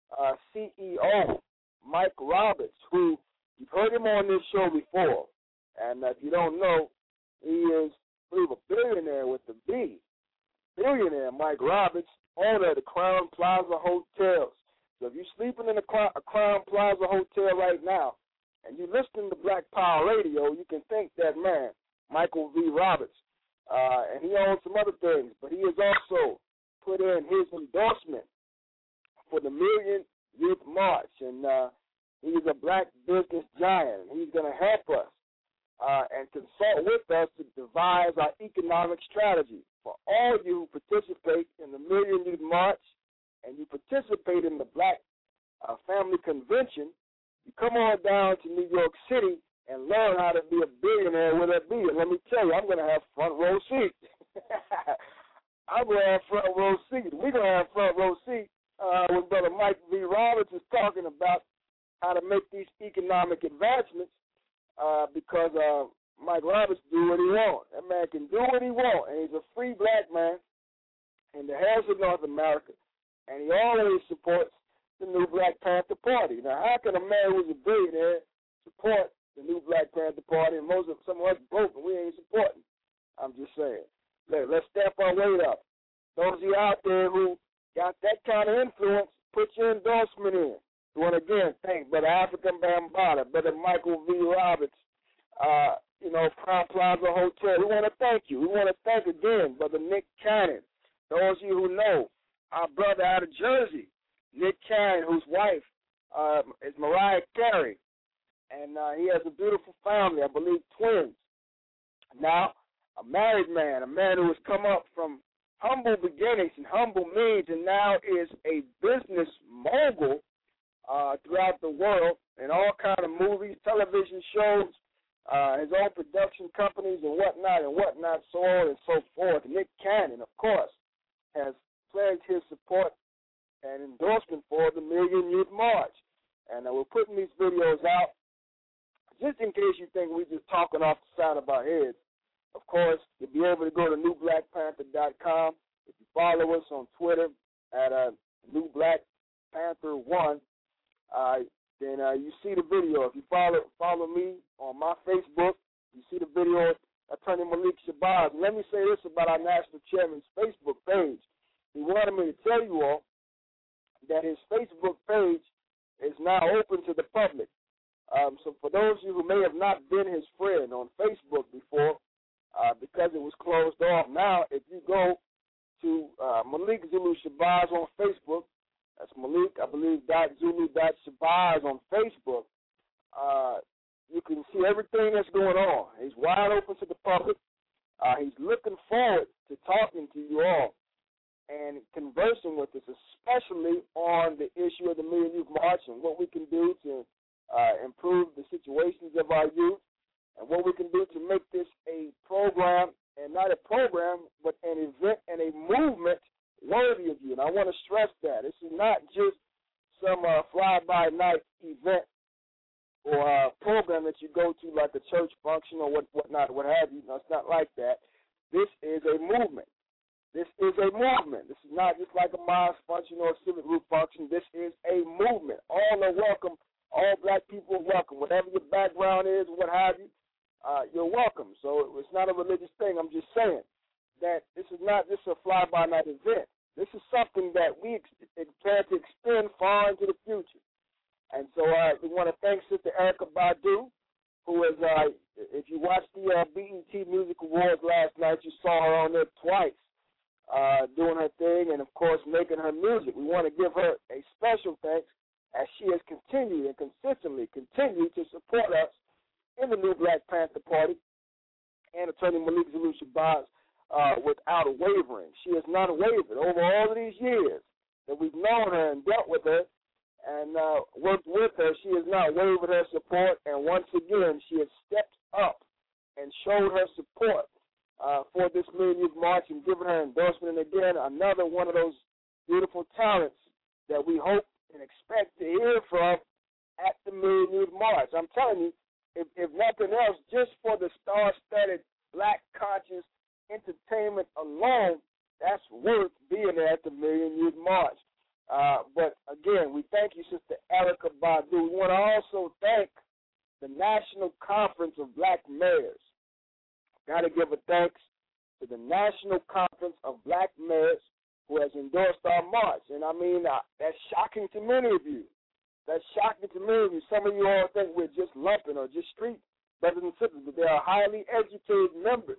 CEO, Mike Roberts, who you've heard him on this show before. And if you don't know, he is, I believe, a billionaire with the B. Billionaire Mike Roberts, owner of the Crown Plaza Hotels. So if you're sleeping in a Crown Plaza Hotel right now and you're listening to Black Power Radio, you can thank that man, Michael V. Roberts. And he owns some other things, but he has also put in his endorsement for the Million Youth March. And he is a black business giant. He's going to help us and consult with us to devise our economic strategy. For all you who participate in the Million Youth March and you participate in the Black Family Convention, you come on down to New York City and learn how to be a billionaire with a B. And let me tell you, I'm going to have front row seats. I'm going to have front row seats. We're going to have front row seats when Brother Mike V. Roberts is talking about how to make these economic advancements because Mike Roberts do what he wants. That man can do what he wants, and he's a free black man in the hills of North America, and he always supports the new Black Panther Party. Now, how can a man who's a billionaire support the new Black Panther Party, and some of us broke, and we ain't supporting? I'm just saying. Let's step our weight up. Those of you out there who got that kind of influence, put your endorsement in. We want to again thank Brother African Bambaataa, Brother Michael V. Roberts, Crown Plaza Hotel. We want to thank you. We want to thank again Brother Nick Cannon. Those of you who know our brother out of Jersey, Nick Cannon, whose wife is Mariah Carey, and he has a beautiful family, I believe twins. Now, a married man, a man who has come up from humble beginnings and humble means and now is a business mogul throughout the world in all kind of movies, television shows, his own production companies and whatnot, so on and so forth. Nick Cannon, of course, has pledged his support and endorsement for the Million Youth March. And we're putting these videos out just in case you think we're just talking off the side of our heads. Of course, you'll be able to go to newblackpanther.com. If you follow us on Twitter at newblackpanther1, then you see the video. If you follow me on my Facebook, you see the video of Attorney Malik Shabazz. And let me say this about our national chairman's Facebook page. He wanted me to tell you all that his Facebook page is now open to the public. So for those of you who may have not been his friend on Facebook before, because it was closed off, now if you go to Malik Zulu Shabazz on Facebook, that's Malik, I believe, .zulu.shabazz on Facebook, you can see everything that's going on. He's wide open to the public. He's looking forward to talking to you all and conversing with us, especially on the issue of the Million Youth March and what we can do to improve the situations of our youth and what we can do to make this a program, and not a program, but an event and a movement worthy of you. And I want to stress that. This is not just some fly-by-night event or program that you go to like a church function or whatnot, what have you. No, it's not like that. This is a movement. This is a movement. This is not just like a mosque function or a civic group function. This is a movement. All are welcome. All black people are welcome. Whatever your background is, what have you, you're welcome. So it's not a religious thing. I'm just saying that this is not just a fly-by-night event. This is something that we plan to extend far into the future. And so we want to thank Sister Erykah Badu, who is, if you watched the BET Music Awards last night, you saw her on there twice doing her thing and, of course, making her music. We want to give her a special thanks as she has continued and consistently continued to support us in the new Black Panther Party and Attorney Malik Zulu Shabazz without wavering. She has not wavered over all of these years that we've known her and dealt with her and worked with her. She has not wavered her support, and once again, she has stepped up and showed her support for this Million Youth March and given her endorsement. And again, another one of those beautiful talents that we hope and expect to hear from at the Million Youth March. I'm telling you, if nothing else, just for the star-studded black conscious entertainment alone, that's worth being there at the Million Youth March. But again, we thank you, Sister Erykah Badu. We want to also thank the National Conference of Black Mayors. Got to give a thanks to the National Conference of Black Mayors who has endorsed our march. And I mean, that's shocking to many of you. That's shocking to many of you. Some of you all think we're just lumping or just street brothers and sisters, but there are highly educated members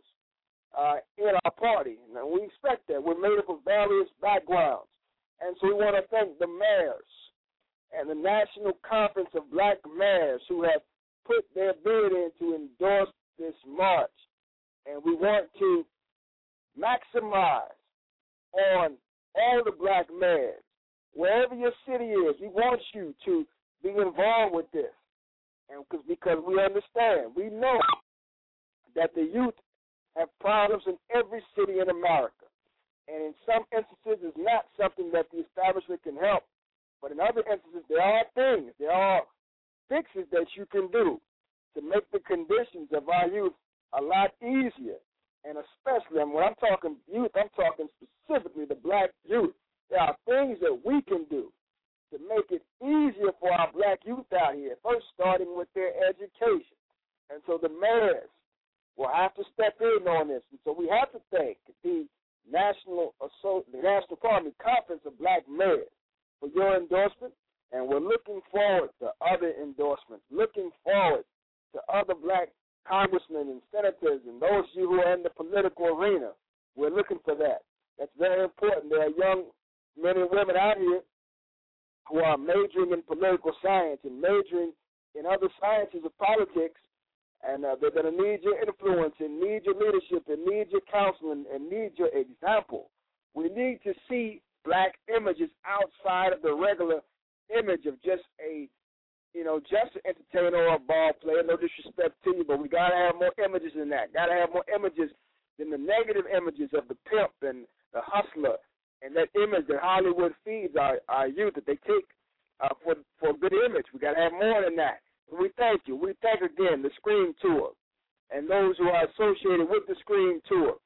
in our party. And we expect that. We're made up of various backgrounds. And so we want to thank the mayors and the National Conference of Black Mayors who have put their bid in to endorse this march. And we want to maximize on all the black mayors. Wherever your city is, we want you to be involved with this. And because we understand, we know that the youth have problems in every city in America. And in some instances, it's not something that the establishment can help. But in other instances, there are things, there are fixes that you can do to make the conditions of our youth a lot easier. And especially, and when I'm talking youth, I'm talking specifically the black youth. There are things that we can do to make it easier for our black youth out here, first starting with their education. And so the mayors will have to step in on this. And so we have to thank the National Conference of Black Mayors for your endorsement, and we're looking forward to other endorsements, looking forward to other black congressmen and senators and those of you who are in the political arena. We're looking for that. That's very important. There are young men and women out here who are majoring in political science and majoring in other sciences of politics, and they're going to need your influence and need your leadership and need your counseling and need your example. We need to see black images outside of the regular image of just an entertainer or a ball player. No disrespect to you, but we got to have more images than that. Got to have more images than the negative images of the pimp and the hustler and that image that Hollywood feeds our youth that they take for a good image. We got to have more than that. We thank you. We thank again the Scream Tour and those who are associated with the Scream Tour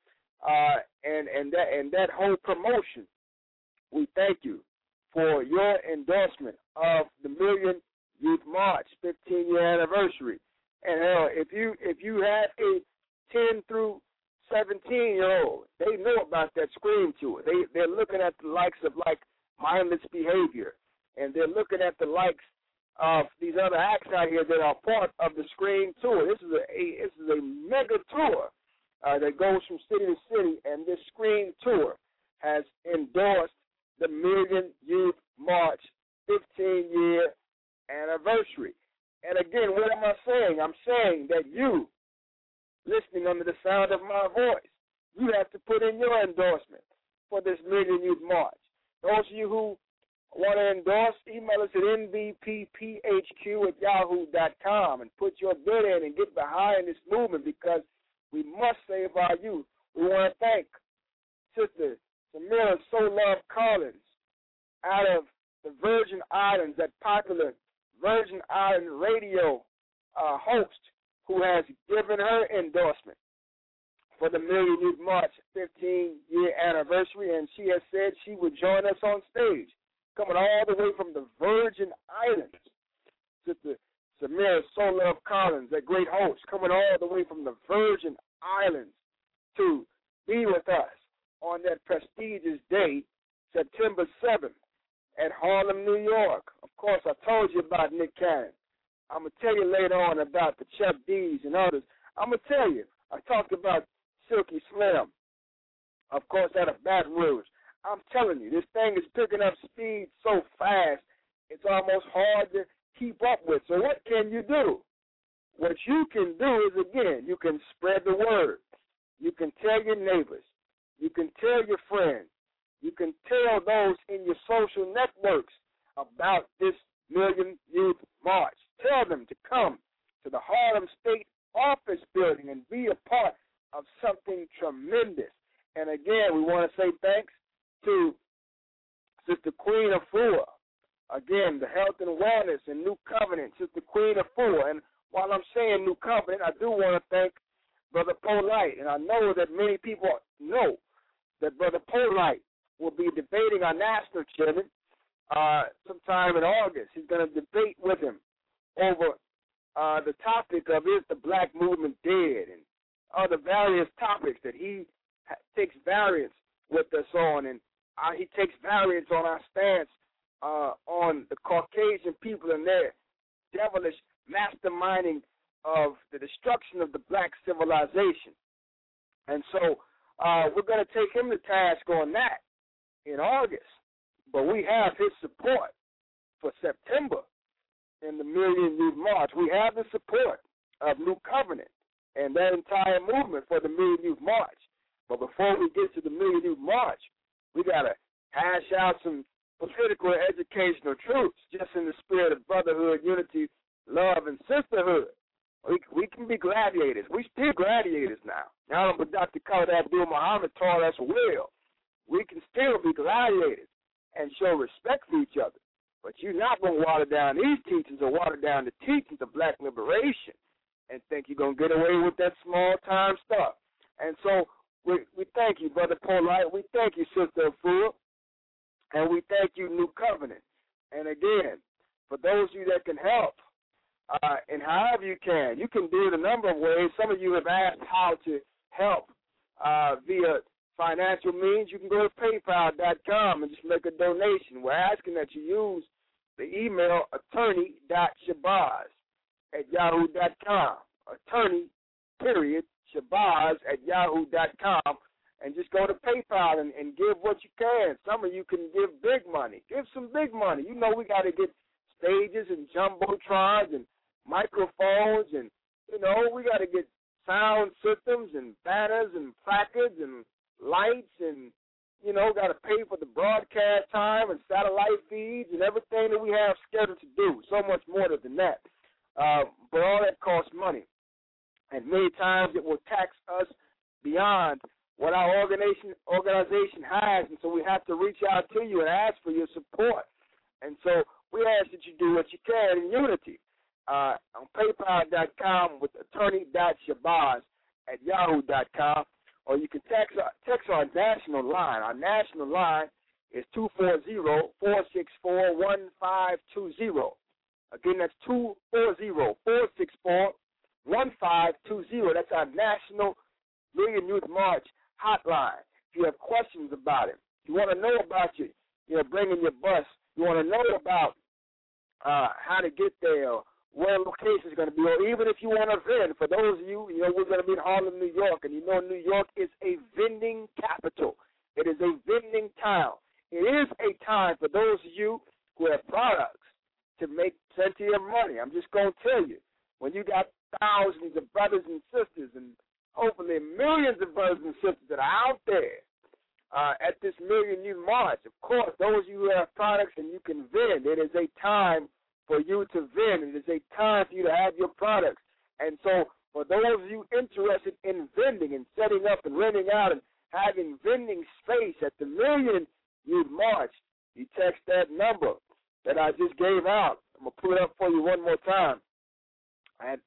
and that whole promotion. We thank you for your endorsement of the Million Youth March 15-year anniversary. And hell, if you have a 10 through 17-year-old, they know about that Scream Tour. They're looking at the likes of like mindless behavior, and they're looking at the likes of these other acts out here that are part of the Scream Tour. This is a mega tour that goes from city to city, and this Scream Tour has endorsed the Million Youth March 15-year anniversary. And again, what am I saying? I'm saying that you, listening under the sound of my voice, you have to put in your endorsement for this Million Youth March. Those of you who want to endorse, email us at nvpphq@yahoo.com and put your bid in and get behind this movement, because we must save our youth. We want to thank Sister Samira So Love Collins out of the Virgin Islands, that popular Virgin Island radio host, who has given her endorsement for the Million Youth March 15-year anniversary, and she has said she would join us on stage, coming all the way from the Virgin Islands. Sister Samira So Love Collins, that great host, coming all the way from the Virgin Islands to be with us on that prestigious day, September 7th, at Harlem, New York. Of course, I told you about Nick Cannon. I'm going to tell you later on about the Chuck D's and others. I'm going to tell you, I talked about Silky Slim, of course, out of Baton Rouge. I'm telling you, this thing is picking up speed so fast, it's almost hard to keep up with. So what can you do? What you can do is, again, you can spread the word. You can tell your neighbors. You can tell your friends. You can tell those in your social networks about this Million Youth March. Tell them to come to the Harlem State Office Building and be a part of something tremendous. And again, we want to say thanks to Sister Queen Afua. Again, the Health and Wellness and New Covenant, Sister Queen Afua. And while I'm saying New Covenant, I do want to thank Brother Polite, and I know that many people know that Brother Polite will be debating our national chairman sometime in August. He's going to debate with him over the topic of is the black movement dead, and other various topics that he takes variance with us on, and he takes variance on our stance on the Caucasian people and their devilish masterminding of the destruction of the black civilization. And so we're going to take him to task on that in August. But we have his support for September in the Million Youth March. We have the support of New Covenant and that entire movement for the Million Youth March. But before we get to the Million Youth March, we got to hash out some political and educational truths just in the spirit of brotherhood, unity, love, and sisterhood. We can be gladiators. We still gladiators now. Now that Dr. Khalid Abdul-Muhammad taught us well, we can still be gladiators and show respect for each other. But you're not going to water down these teachings or water down the teachings of black liberation and think you're going to get away with that small-time stuff. And so we thank you, Brother Polite. We thank you, Sister Afua. And we thank you, New Covenant. And again, for those of you that can help, and however you can do it a number of ways. Some of you have asked how to help via financial means. You can go to PayPal.com and just make a donation. We're asking that you use the email attorney.shabazz@yahoo.com. Attorney.shabazz@yahoo.com. And just go to PayPal and give what you can. Some of you can give big money. Give some big money. You know we got to get stages and jumbotrons and microphones, and, we got to get sound systems and banners and placards and lights and, got to pay for the broadcast time and satellite feeds and everything that we have scheduled to do. So much more than that. But all that costs money. And many times it will tax us beyond what our organization has, and so we have to reach out to you and ask for your support. And so we ask that you do what you can in unity on PayPal.com with attorney.shabazz@yahoo.com, or you can text our national line. Our national line is 240-464-1520. Again, that's 240-464-1520. That's our National Million Youth March hotline. If you have questions about it, you want to know about bringing your bus, you want to know about how to get there, where location is going to be, or even if you want to vend. For those of you, we're going to be in Harlem, New York, and New York is a vending capital. It is a vending town. It is a time for those of you who have products to make plenty of money. I'm just going to tell you, when you got thousands of brothers and sisters and hopefully millions of brothers and sisters that are out there at this Million Youth March. Of course, those of you who have products and you can vend, it is a time for you to vend. It is a time for you to have your products. And so for those of you interested in vending and setting up and renting out and having vending space at the Million Youth March, you text that number that I just gave out. I'm going to put it up for you one more time at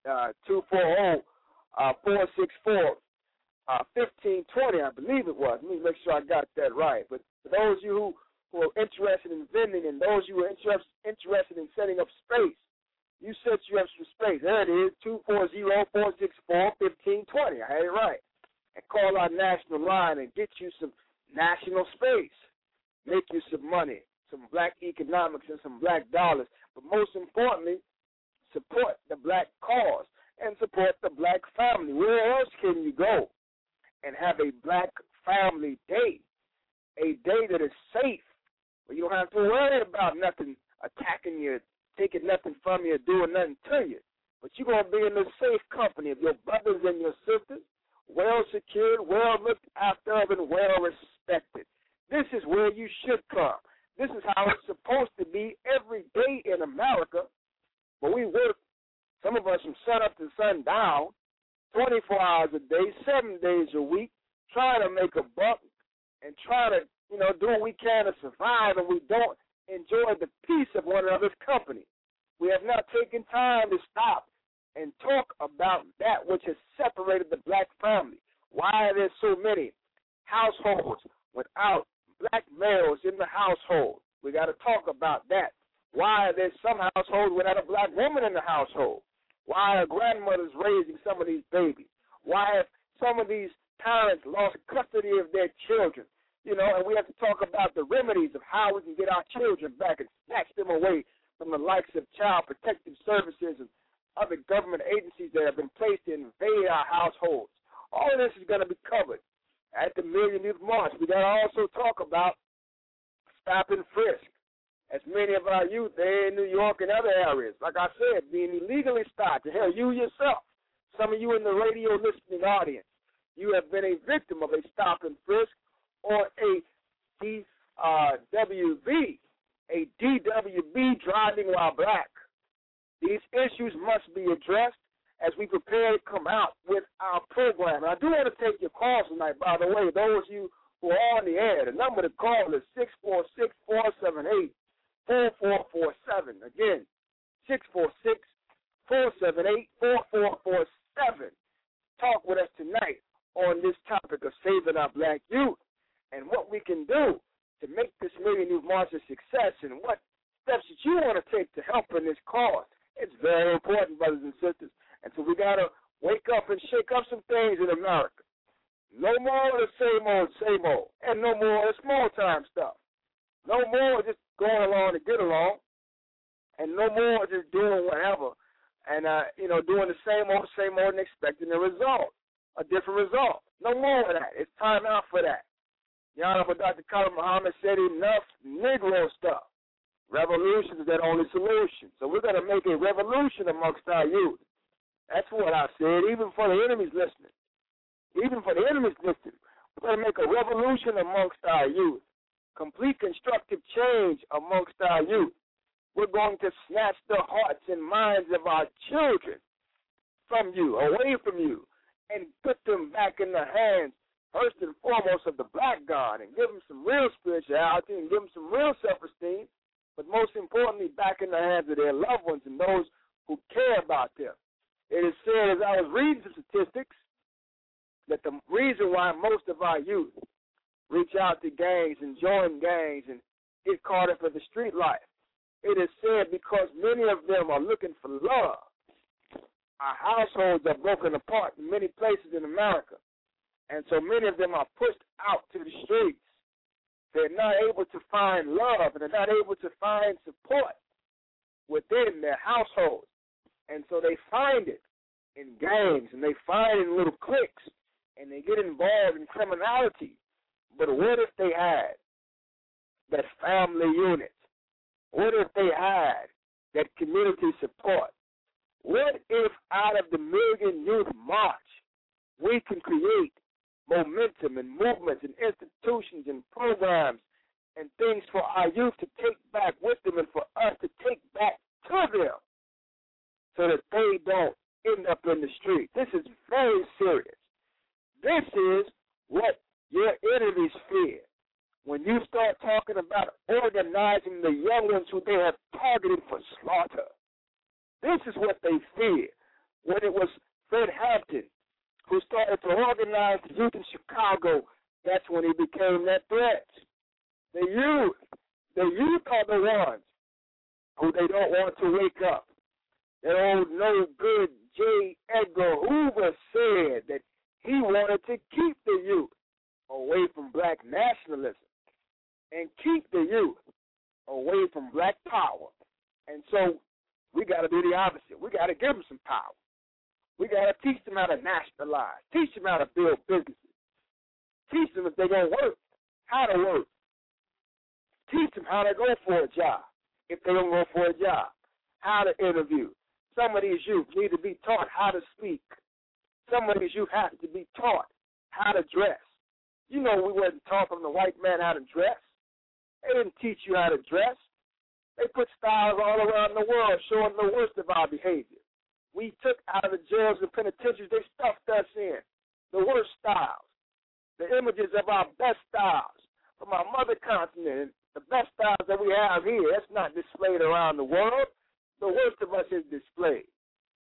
240-464-1520, I believe it was. Let me make sure I got that right. But for those of you who are interested in vending and those of you who are interested in setting up space, you set you up some space. There it is, 240-464-1520. I had it right. And call our national line and get you some national space. Make you some money, some black economics and some black dollars. But most importantly, support the black cause and support the black family. Where else can you go and have a black family day, a day that is safe, where you don't have to worry about nothing attacking you, taking nothing from you, doing nothing to you. But you're going to be in the safe company of your brothers and your sisters, well secured, well looked after, and well respected. This is where you should come. This is how it's supposed to be every day in America. But we work, some of us, from sun up to sundown, 24 hours a day, 7 days a week, trying to make a buck and trying to, do what we can to survive, and we don't enjoy the peace of one another's company. We have not taken time to stop and talk about that which has separated the black family. Why are there so many households without black males in the household? We got to talk about that. Why are there some households without a black woman in the household? Why are grandmothers raising some of these babies? Why have some of these parents lost custody of their children? You know, and we have to talk about the remedies of how we can get our children back and snatch them away from the likes of Child Protective Services and other government agencies that have been placed to invade our households. All of this is going to be covered at the Million Youth March. We got to also talk about stop and frisk. As many of our youth there in New York and other areas, like I said, being illegally stopped. Hell, you yourself, some of you in the radio listening audience, you have been a victim of a stop and frisk or a DWB, driving while black. These issues must be addressed as we prepare to come out with our program. And I do want to take your calls tonight, by the way, those of you who are on the air. The number to call is 646-478-4447. Again, 646-478-4447. Talk with us tonight on this topic of saving our black youth and what we can do to make this Million Youth March a success and what steps that you want to take to help in this cause. It's very important, brothers and sisters. And so we got to wake up and shake up some things in America. No more of the same old, and no more of the small-time stuff. No more just going along to get along, and no more just doing whatever and, doing the same old and expecting a result, a different result. No more of that. It's time out for that. The Honorable Dr. Khalid Muhammad said enough Negro stuff. Revolution is that only solution. So we're going to make a revolution amongst our youth. That's what I said, even for the enemies listening. Even for the enemies listening, we're going to make a revolution amongst our youth. Complete constructive change amongst our youth. We're going to snatch the hearts and minds of our children from you, away from you, and put them back in the hands, first and foremost, of the black God, and give them some real spirituality and give them some real self-esteem, but most importantly, back in the hands of their loved ones and those who care about them. It is said, as I was reading the statistics, that the reason why most of our youth reach out to gangs and join gangs and get caught up in the street life, it is said because many of them are looking for love. Our households are broken apart in many places in America, and so many of them are pushed out to the streets. They're not able to find love, and they're not able to find support within their households. And so they find it in gangs, and they find it in little cliques, and they get involved in criminality. But what if they had that family unit? What if they had that community support? What if out of the Million Youth March we can create momentum and movements and institutions and programs and things for our youth to take back with them and for us to take back to them so that they don't end up in the street? This is very serious. This is what your enemies fear. When you start talking about organizing the young ones who they have targeted for slaughter, this is what they fear. When it was Fred Hampton who started to organize the youth in Chicago, that's when he became that threat. The youth are the ones who they don't want to wake up. That old no-good J. Edgar Hoover said that he wanted to keep the youth away from black nationalism and keep the youth away from black power. And so we got to do the opposite. We got to give them some power. We got to teach them how to nationalize, teach them how to build businesses, teach them if they're going to work, how to work, teach them how to go for a job if they don't go for a job, how to interview. Some of these youth need to be taught how to speak. Some of these youth have to be taught how to dress. You know, we wasn't taught from the white man how to dress. They didn't teach you how to dress. They put styles all around the world showing the worst of our behavior. We took out of the jails and penitentiaries, they stuffed us in the worst styles, the images of our best styles from our mother continent, the best styles that we have here. That's not displayed around the world. The worst of us is displayed.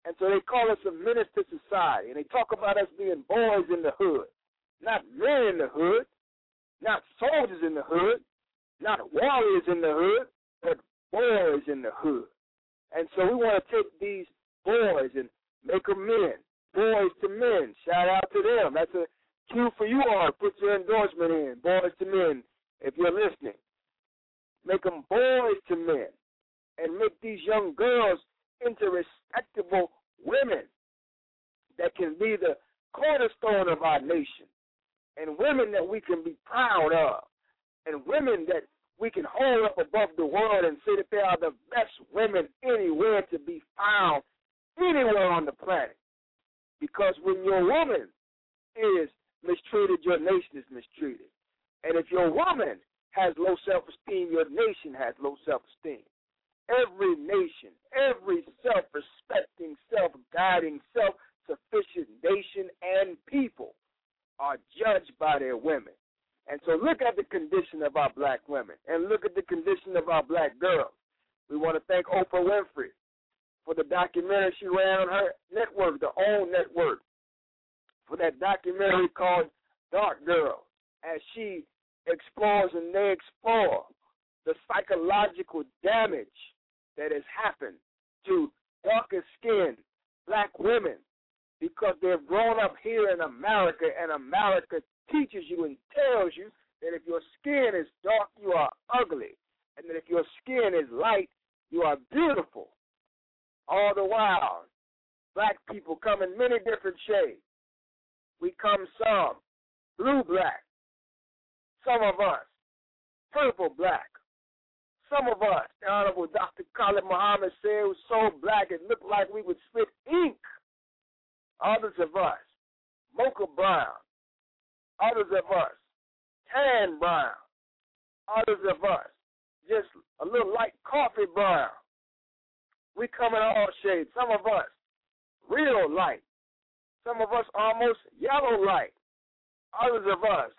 And so they call us a menace to society. And they talk about us being boys in the hood. Not men in the hood, not soldiers in the hood, not warriors in the hood, but boys in the hood. And so we want to take these boys and make them men, boys to men. Shout out to them. That's a cue for you all. Put your endorsement in, boys to men, if you're listening. Make them boys to men and make these young girls into respectable women that can be the cornerstone of our nation, and women that we can be proud of, and women that we can hold up above the world and say that they are the best women anywhere to be found anywhere on the planet. Because when your woman is mistreated, your nation is mistreated. And if your woman has low self-esteem, your nation has low self-esteem. Every nation, every self-respecting, self-guiding, self-sufficient nation and people are judged by their women. And so look at the condition of our black women and look at the condition of our black girls. We want to thank Oprah Winfrey for the documentary she ran on her network, the OWN network, for that documentary called Dark Girl, as she explores and they explore the psychological damage that has happened to darker-skinned black women because they've grown up here in America, and America teaches you and tells you that if your skin is dark, you are ugly, and that if your skin is light, you are beautiful. All the while, black people come in many different shades. We come some blue-black, some of us purple-black, some of us, the Honorable Dr. Khalid Muhammad said, was so black it looked like we would spit ink. Others of us, mocha brown. Others of us, tan brown. Others of us, just a little light coffee brown. We come in all shades. Some of us, real light. Some of us almost yellow light. Others of us,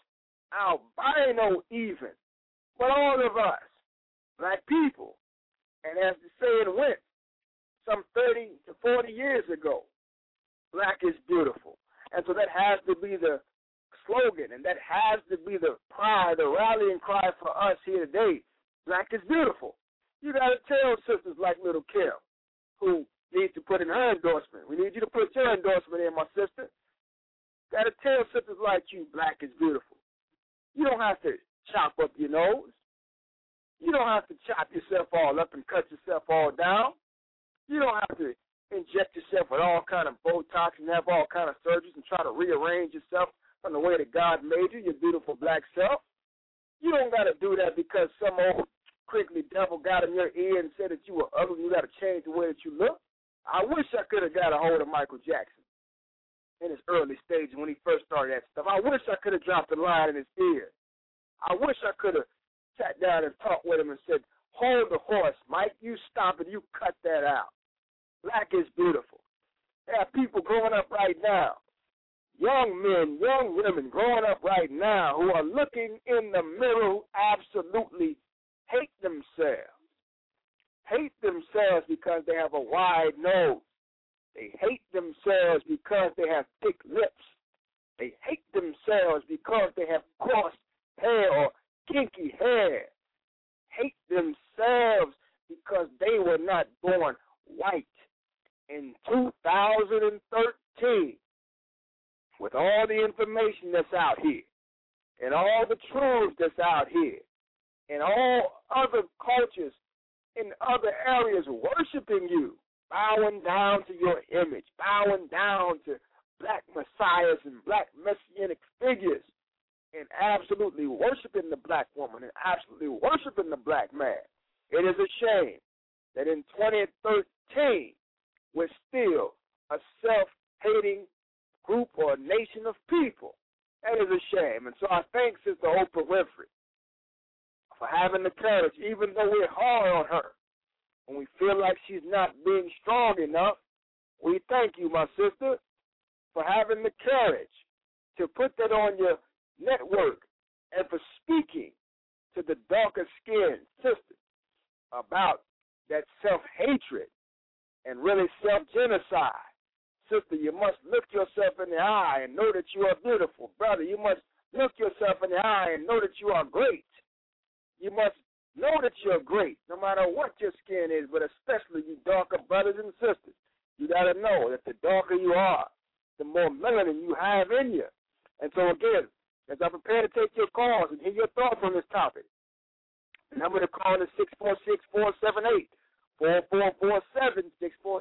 albino even. But all of us, black people, and as the saying went, some 30 to 40 years ago, black is beautiful. And so that has to be the slogan, and that has to be the pride, the rallying cry for us here today. Black is beautiful. You got to tell sisters like Little Kim, who needs to put in her endorsement. We need you to put your endorsement in, my sister. Got to tell sisters like you, black is beautiful. You don't have to chop up your nose. You don't have to chop yourself all up and cut yourself all down. You don't have to inject yourself with all kind of Botox and have all kind of surgeries and try to rearrange yourself from the way that God made you, your beautiful black self. You don't got to do that because some old crinkly devil got in your ear and said that you were ugly and you got to change the way that you look. I wish I could have got a hold of Michael Jackson in his early stages when he first started that stuff. I wish I could have dropped a line in his ear. I wish I could have sat down and talked with him and said, hold the horse, Mike. You stop and you cut that out. Black is beautiful. There are people growing up right now, young men, young women growing up right now who are looking in the mirror who absolutely hate themselves. Hate themselves because they have a wide nose. They hate themselves because they have thick lips. They hate themselves because they have coarse hair or kinky hair. Hate themselves because they were not born white. In 2013, with all the information that's out here, and all the truth that's out here, and all other cultures in other areas worshiping you, bowing down to your image, bowing down to black messiahs and black messianic figures, and absolutely worshiping the black woman and absolutely worshiping the black man. It is a shame that in 2013, we're still a self-hating group or nation of people. That is a shame. And so I thank Sister Oprah Winfrey for having the courage, even though we're hard on her. When we feel like she's not being strong enough, we thank you, my sister, for having the courage to put that on your network and for speaking to the darker-skinned sisters about that self-hatred and really self-genocide. Sister, you must look yourself in the eye and know that you are beautiful. Brother, you must look yourself in the eye and know that you are great. You must know that you're great, no matter what your skin is, but especially you darker brothers and sisters. You got to know that the darker you are, the more melanin you have in you. And so, again, as I prepare to take your calls and hear your thoughts on this topic, the number to call is 646-478-4447,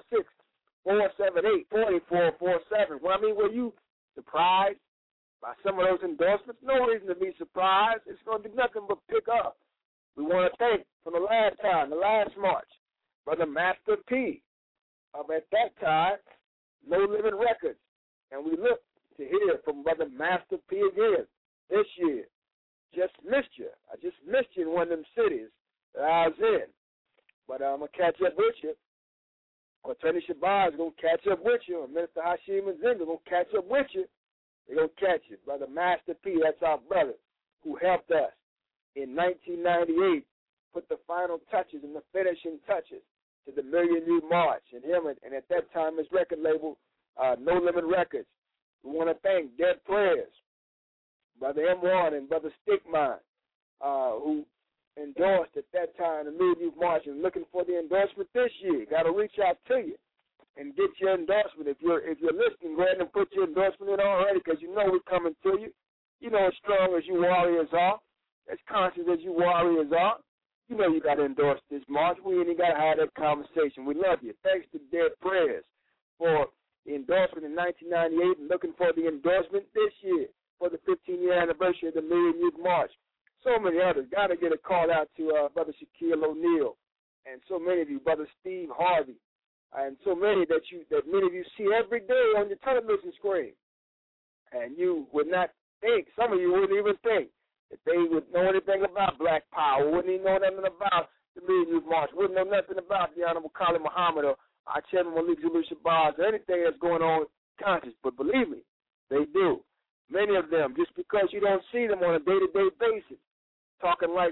646-478-4447. Well, I mean, were you surprised by some of those endorsements? No reason to be surprised. It's going to do nothing but pick up. We want to thank, from the last time, the last March, Brother Master P of, at that time, No Limit Records. And we look to hear from Brother Master P again this year. Just missed you. I just missed you in one of them cities that I was in. But I'm going to catch up with you. Attorney Shabazz is going to catch up with you. Minister Hashim and Zinga going to catch up with you. They're going to catch you. Brother Master P, that's our brother who helped us in 1998, put the final touches and the finishing touches to the Million Youth March. And him, and at that time, his record label, No Limit Records. We want to thank Dead Prayers, Brother M1 and Brother Stickmine, who endorsed at that time the Million Youth March, and looking for the endorsement this year. Got to reach out to you and get your endorsement. If you're listening, go ahead and put your endorsement in already, because you know we're coming to you. You know as strong as you warriors are, as conscious as you warriors are, you know you got to endorse this march. We ain't got to have that conversation. We love you. Thanks to Dead Prayers for the endorsement in 1998 and looking for the endorsement this year for the 15-year anniversary of the Million Youth March. So many others. Got to get a call out to Brother Shaquille O'Neal and so many of you, Brother Steve Harvey, and so many that many of you see every day on your television screen. And you would not think, some of you wouldn't even think, that they would know anything about Black Power, wouldn't even know nothing about the Million Youth March, wouldn't know nothing about the Honorable Khalid Muhammad or our Chairman Malik Zulu Shabazz or anything that's going on with conscience. But believe me, they do. Many of them, just because you don't see them on a day-to-day basis, talking like,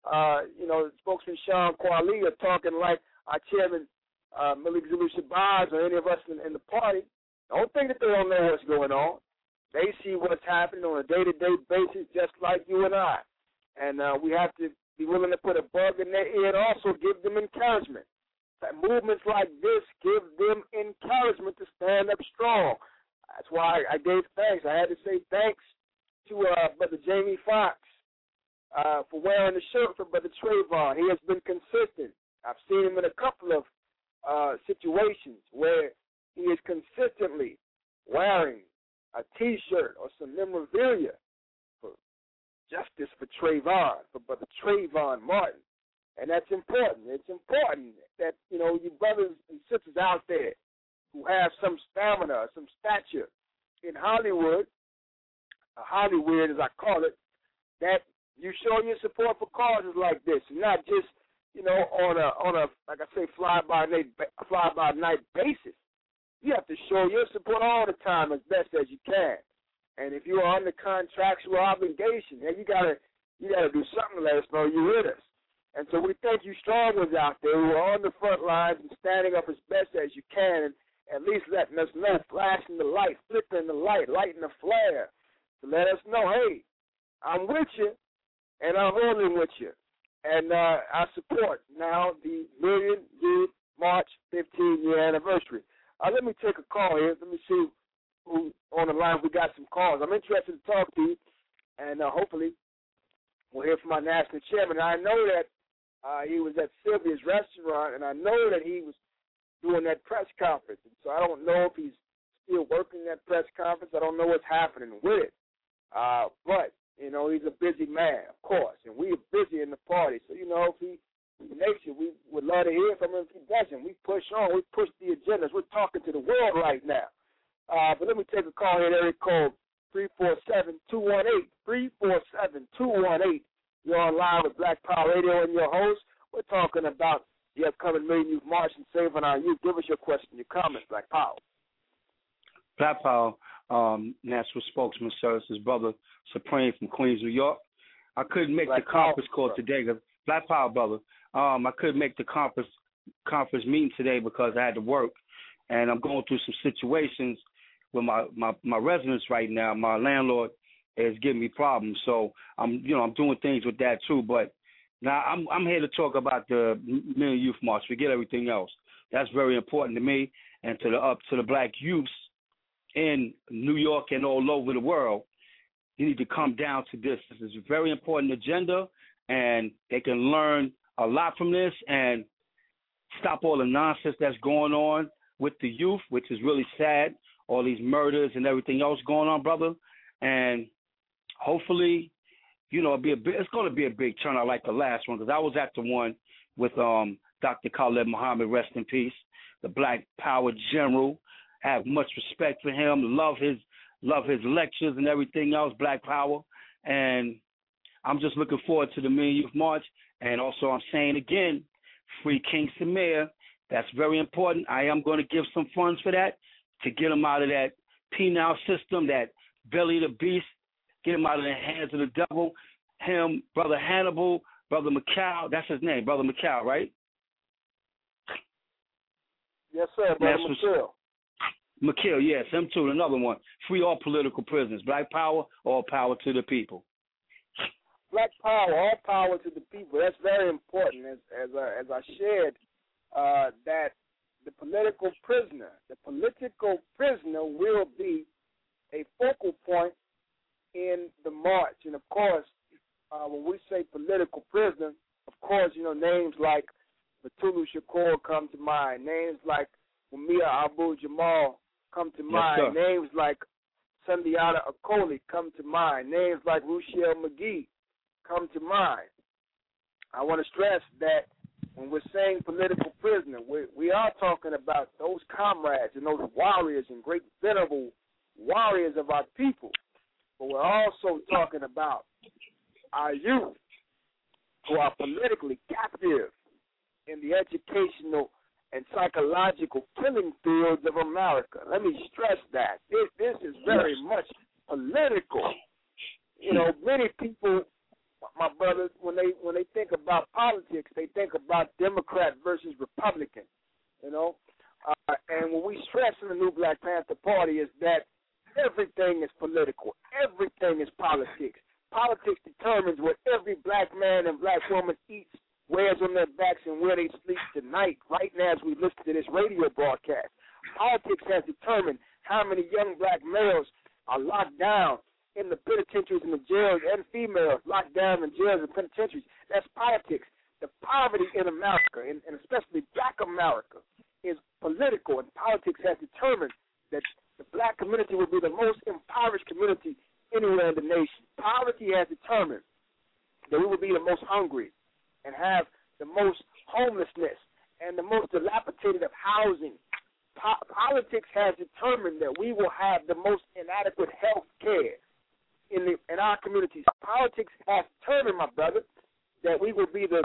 spokesman Sean Kwali, or talking like our Chairman Malik Zulu Shabazz or any of us in the party, don't think that they don't know what's going on. They see what's happening on a day-to-day basis just like you and I. And we have to be willing to put a bug in their ear and also give them encouragement. Movements like this give them encouragement to stand up strong. That's why I gave thanks. I had to say thanks to Brother Jamie Foxx for wearing the shirt for Brother Trayvon. He has been consistent. I've seen him in a couple of situations where he is consistently wearing a T-shirt or some memorabilia for justice for Trayvon, for Brother Trayvon Martin. And that's important. It's important that, you brothers and sisters out there who have some stamina, some stature in Hollywood, Hollywood as I call it, that you show your support for causes like this, and not just, on a like I say, fly by night basis. You have to show your support all the time as best as you can. And if you are under contractual obligation, then you gotta do something to let us know you're with us. And so we thank you strong ones out there who are on the front lines and standing up as best as you can, and at least letting us know, flashing the light, flickering the light, lighting the flare, to let us know, hey, I'm with you, and I'm rolling with you. And I support now the Million Youth March 15-year anniversary. Let me take a call here. Let me see who on the line. We got some calls. I'm interested to talk to you, and hopefully we'll hear from our national chairman. I know that he was at Sylvia's restaurant, and I know that he was doing that press conference. And so I don't know if he's still working that press conference. I don't know what's happening with it. But, he's a busy man, of course, and we are busy in the party. So, if he makes it, we would love to hear from him. If he doesn't, we push on. We push the agendas. We're talking to the world right now. But let me take a call here, area code 347-218, 347-218. You're on live with Black Power Radio and your host. We're talking about the upcoming Million Youth March and saving our youth. Give us your question, your comments, Black Power. Black Power, National Spokesman Services, Brother Supreme from Queens, New York. I couldn't make Black the conference Power, call today. Black Power, brother. I couldn't make the conference meeting today because I had to work. and I'm going through some situations with my residence right now. My landlord is giving me problems, so I'm doing things with that too. But now I'm here to talk about the Million Youth March. Forget everything else. That's very important to me and to the black youths in New York and all over the world. You need to come down to this. This is a very important agenda, and they can learn a lot from this and stop all the nonsense that's going on with the youth, which is really sad, all these murders and everything else going on, brother. And hopefully, it's going to be a big turnout like the last one, because I was at the one with Dr. Khaled Muhammad, rest in peace, the Black Power General. Have much respect for him, love his lectures and everything else, Black Power. And I'm just looking forward to the Million Youth March. And also I'm saying again, free King Samir. That's very important. I am going to give some funds for that to get him out of that penal system, that belly of the beast, get him out of the hands of the devil. Him, Brother Hannibal, Brother McCall, that's his name, Brother McCall, right? Yes, sir, Brother McCall. McKill, yes, him too. Another one. Free all political prisoners. Black power, all power to the people. Black power, all power to the people. That's very important. As I shared, that the political prisoner will be a focal point in the march. And of course, when we say political prisoner, of course, names like Batulu Shakur come to mind. Names like Mumia Abu-Jamal come to mind. Yes, names like Sundiata Acoli come to mind. Names like Ruchell McGee come to mind. I want to stress that when we're saying political prisoner, we are talking about those comrades and those warriors and great venerable warriors of our people. But we're also talking about our youth who are politically captive in the educational and psychological killing fields of America. Let me stress that. This is very much political. Many people, my brothers, when they think about politics, they think about Democrat versus Republican, and what we stress in the New Black Panther Party is that everything is political. Everything is politics. Politics determines what every black man and black woman eats, wears on their backs, and where they sleep tonight, right now as we listen to this radio broadcast. Politics has determined how many young black males are locked down in the penitentiaries and the jails, and females locked down in jails and penitentiaries. That's politics. The poverty in America, and especially black America, is political, and politics has determined that the black community will be the most impoverished community anywhere in the nation. Poverty has determined that we will be the most hungry and have the most homelessness and the most dilapidated of housing. Politics has determined that we will have the most inadequate health care in our communities. Politics has determined, my brother, that we will be the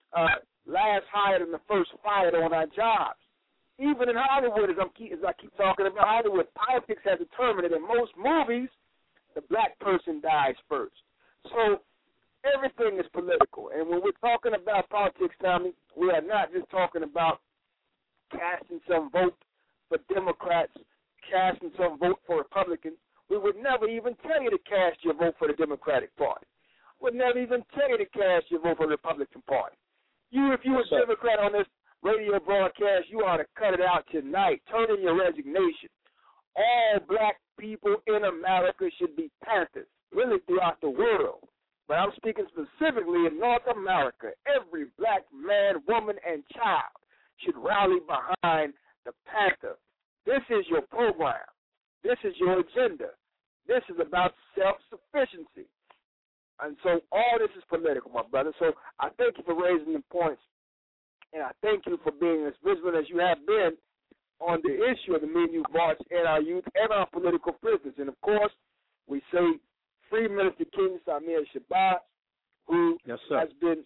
last hired and the first fired on our jobs. Even in Hollywood, as I keep talking about Hollywood, politics has determined that in most movies, the black person dies first. So everything is political. And when we're talking about politics, Tommy, we are not just talking about casting some vote for Democrats, casting some vote for Republicans. We would never even tell you to cast your vote for the Democratic Party. We'd never even tell you to cast your vote for the Republican Party. If you're a Democrat on this radio broadcast, you ought to cut it out tonight. Turn in your resignation. All black people in America should be Panthers, really throughout the world. But I'm speaking specifically in North America. Every black man, woman, and child should rally behind the Panther. This is your program. This is your agenda. This is about self-sufficiency. And so all this is political, my brother. So I thank you for raising the points, and I thank you for being as vigilant as you have been on the issue of the Million Youth March and our youth and our political prisoners. And, of course, we say Free Minister King Samir Shabazz, who has been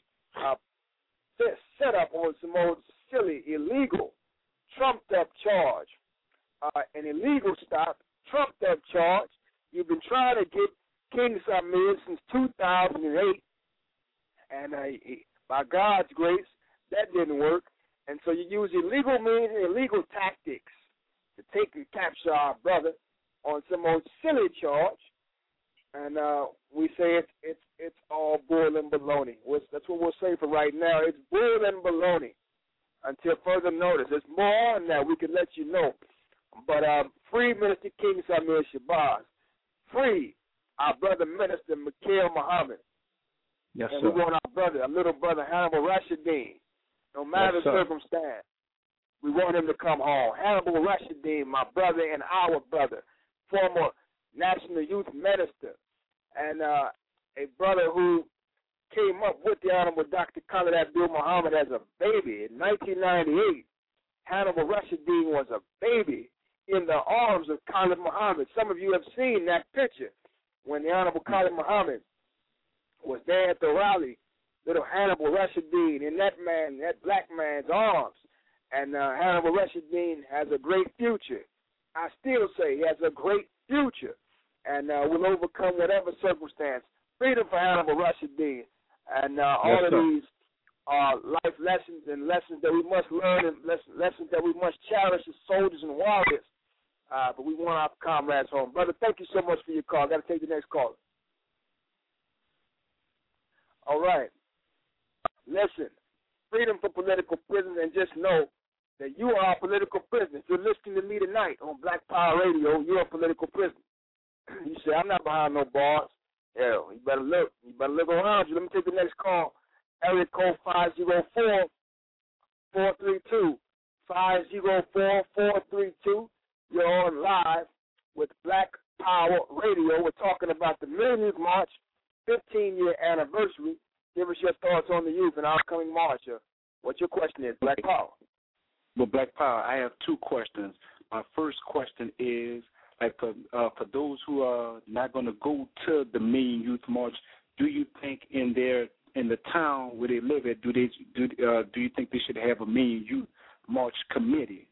set up on some old silly, illegal, trumped-up charge, an illegal stop, trumped-up charge. You've been trying to get King Samir since 2008, and by God's grace, that didn't work. And so you use illegal means and illegal tactics to take and capture our brother on some old silly charge, and we say it's all bull and baloney. That's what we'll say for right now. It's bull and baloney until further notice. There's more on that we can let you know. But free Minister King Samir Shabazz. Free our brother Minister Mikhail Muhammad. Yes, and sir. we want our brother, our little brother Hannibal Rashidin. No matter the circumstance, we want him to come home. Hannibal Rashidin, my brother and our brother, former National Youth Minister, and a brother who came up with the Honorable Dr. Khalid Abdul Muhammad as a baby. In 1998, Hannibal Rashidin was a baby in the arms of Khalid Muhammad. Some of you have seen that picture when the Honorable Khalid Muhammad was there at the rally, little Hannibal Rashidin in that black man's arms. And Hannibal Rashidin has a great future. I still say he has a great future, and will overcome whatever circumstance. Freedom for Hannibal Rashidin. And all of these are life lessons and lessons that we must learn and lessons that we must cherish as soldiers and warriors. But we want our comrades home. Brother, thank you so much for your call. I've got to take the next call. All right. Listen, freedom for political prisoners, and just know that you are a political prisoner. If you're listening to me tonight on Black Power Radio, you're a political prisoner. You say, I'm not behind no bars. Yeah, you better look. You better look around you. Let me take the next call. Area code 504-432. 504-432. You're on live with Black Power Radio. We're talking about the Million Youth March 15-year anniversary. Give us your thoughts on the youth and our upcoming march. What your question is, Black Power? Well, Black Power, I have two questions. My first question is, like for those who are not going to go to the Million Youth March, do you think in the town where they live at, do you think they should have a Million Youth March committee,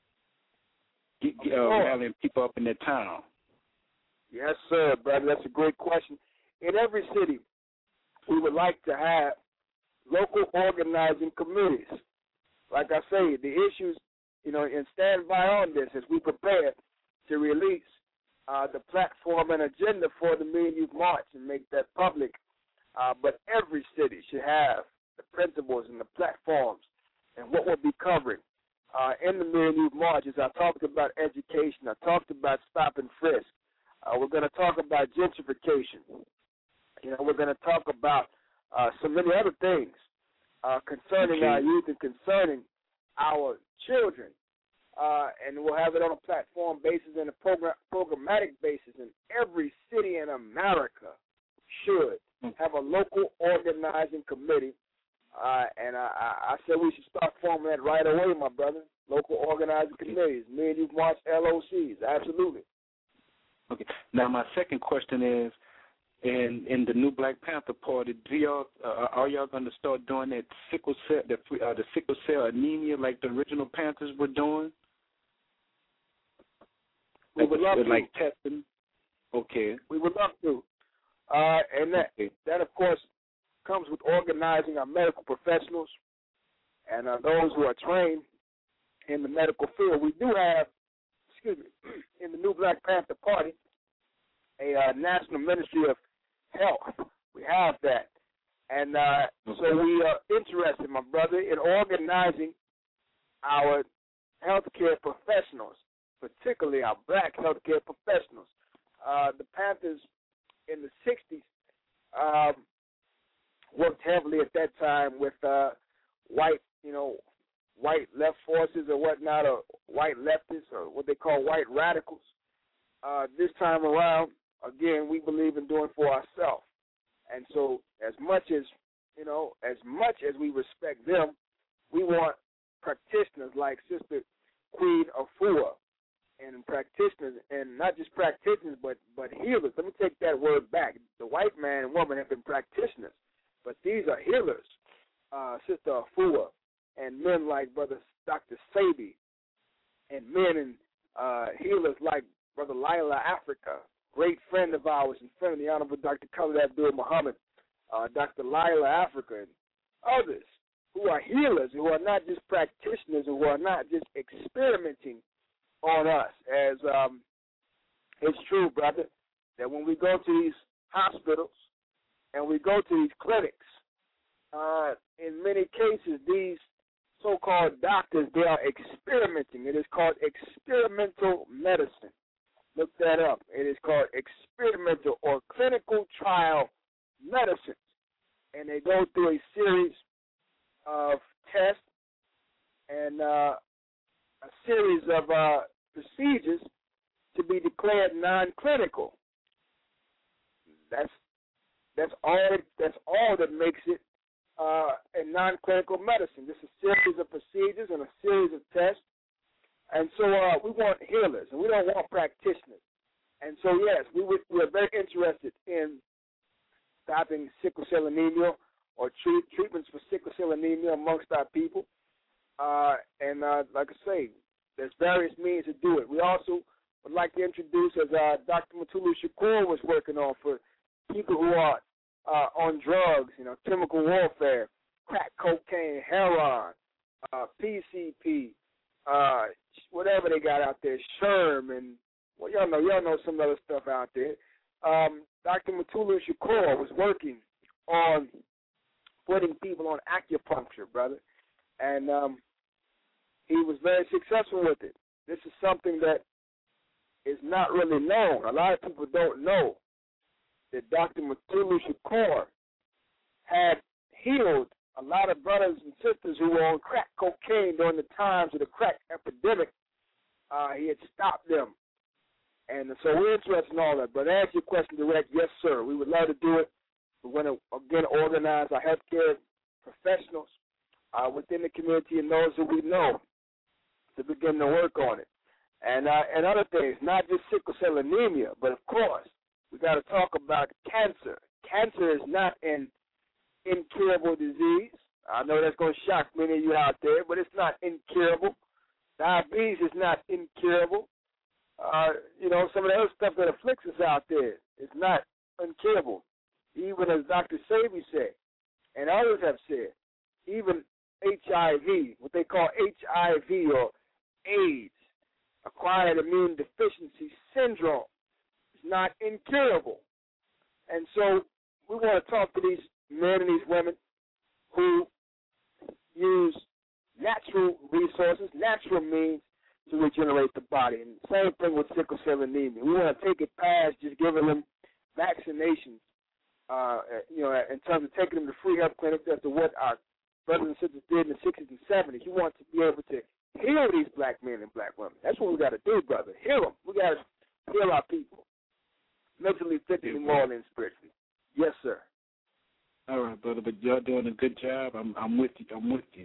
rallying people up in their town? Yes, sir, brother. That's a great question. In every city, we would like to have local organizing committees. Like I say, the issues, and stand by on this as we prepare to release the platform and agenda for the Million Youth March and make that public. But every city should have the principles and the platforms and what we'll be covering in the Million Youth March. As I talked about education, I talked about stop and frisk. We're going to talk about gentrification. We're going to talk about so many other things concerning our youth and concerning our children. And we'll have it on a platform basis and a programmatic basis. And every city in America should have a local organizing committee. And I said we should start forming that right away, my brother. Local organizing committees, Million Youth March LOCs, absolutely. Okay. Now my second question is, in the new Black Panther Party, are y'all going to start doing that sickle cell, the sickle cell anemia like the original Panthers were doing? We would love to. Like testing? Okay. We would love to. And that, of course, comes with organizing our medical professionals and those who are trained in the medical field. We do have, in the new Black Panther Party, a National Ministry of Health. We have that. And so we are interested, my brother, in organizing our healthcare professionals, particularly our black healthcare professionals. The Panthers in the 60s worked heavily at that time with white left forces or whatnot, or white leftists, or what they call white radicals. This time around, again, we believe in doing for ourselves. And so as much as we respect them, we want practitioners like Sister Queen Afua, and practitioners, and not just practitioners, but healers. Let me take that word back. The white man and woman have been practitioners, but these are healers, Sister Afua, and men like Brother Dr. Sabi, and men and healers like Brother Lila Africa, great friend of ours and friend of the Honorable Dr. Khalid Abdul Muhammad, Dr. Lila Africa, and others who are healers, who are not just practitioners, who are not just experimenting on us. As it's true, brother, that when we go to these hospitals and we go to these clinics, in many cases, these so-called doctors, they are experimenting. It is called experimental medicine. Look that up. It is called experimental or clinical trial medicine. And they go through a series of tests and a series of procedures to be declared non-clinical. That's all that makes it a non-clinical medicine. This is a series of procedures and a series of tests. And so we want healers, and we don't want practitioners. And so, yes, we're very interested in stopping sickle cell anemia or treatments for sickle cell anemia amongst our people. And like I say, there's various means to do it. We also would like to introduce, as Dr. Mutulu Shakur was working on, for people who are on drugs, chemical warfare, crack cocaine, heroin, PCP, whatever they got out there, Sherm, and y'all know some other stuff out there. Dr. Mutulu Shakur was working on putting people on acupuncture, brother, and he was very successful with it. This is something that is not really known. A lot of people don't know that Dr. Mutulu Shakur had healed a lot of brothers and sisters who were on crack cocaine during the times of the crack epidemic. He had stopped them. And so we're interested in all that. But to answer your question direct, yes, sir. We would love to do it. We're going to, again, organize our healthcare professionals within the community and those who we know to begin to work on it. And other things, not just sickle cell anemia, but, of course, we got to talk about cancer. Cancer is not an incurable disease. I know that's going to shock many of you out there, but it's not incurable. Diabetes is not incurable. Some of the other stuff that afflicts us out there is not incurable. Even as Dr. Sebi said, and others have said, even HIV, what they call HIV or AIDS, acquired immune deficiency syndrome, is not incurable. And so we want to talk to these men and these women who use natural resources, natural means to regenerate the body. And same thing with sickle cell anemia. We want to take it past just giving them vaccinations, in terms of taking them to free health clinics after what our brothers and sisters did in the 60s and 70s. You want to be able to heal these black men and black women. That's what we got to do, brother. Heal them. We got to heal our people, mentally, physically, morally, and spiritually. Yes, sir. All right, brother, but you're doing a good job. I'm with you.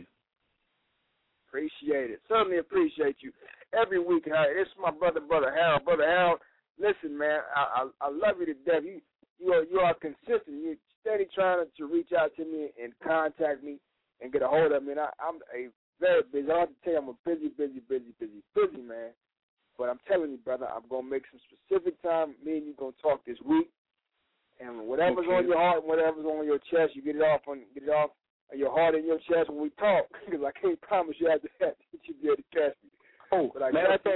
Appreciate it. Certainly appreciate you. Every week, it's my brother Harold. Brother Harold, listen, man, I love you to death. You are consistent. You're steady trying to reach out to me and contact me and get a hold of me. And I'm a very busy. I have to tell you, I'm a busy man. But I'm telling you, brother, I'm going to make some specific time. Me and you going to talk this week. And whatever's on your heart, whatever's on your chest, you get it off your heart and your chest when we talk. Because I can't promise you after that you'll be able to catch me. Oh, matter of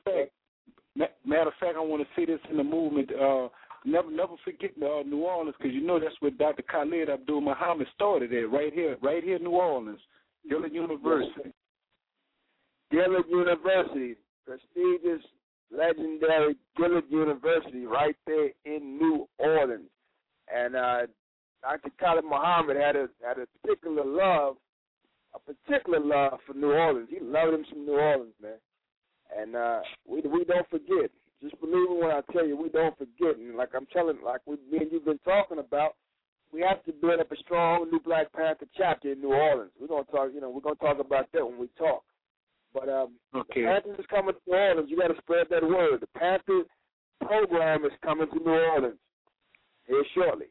fact, I want to say this in the movement. Never forget New Orleans, because that's where Dr. Khalid Abdul Muhammad started at, right here in New Orleans, Dillard University. Dillard University, prestigious, legendary Dillard University, right there in New Orleans. And Dr. Khalid Muhammad had a particular love for New Orleans. He loved him some New Orleans, man. And we don't forget. Just believe me when I tell you, we don't forget. And like me and you've been talking about, we have to build up a strong new Black Panther chapter in New Orleans. We're gonna talk about that when we talk. But the Panthers is coming to New Orleans. You got to spread that word. The Panther program is coming to New Orleans here shortly.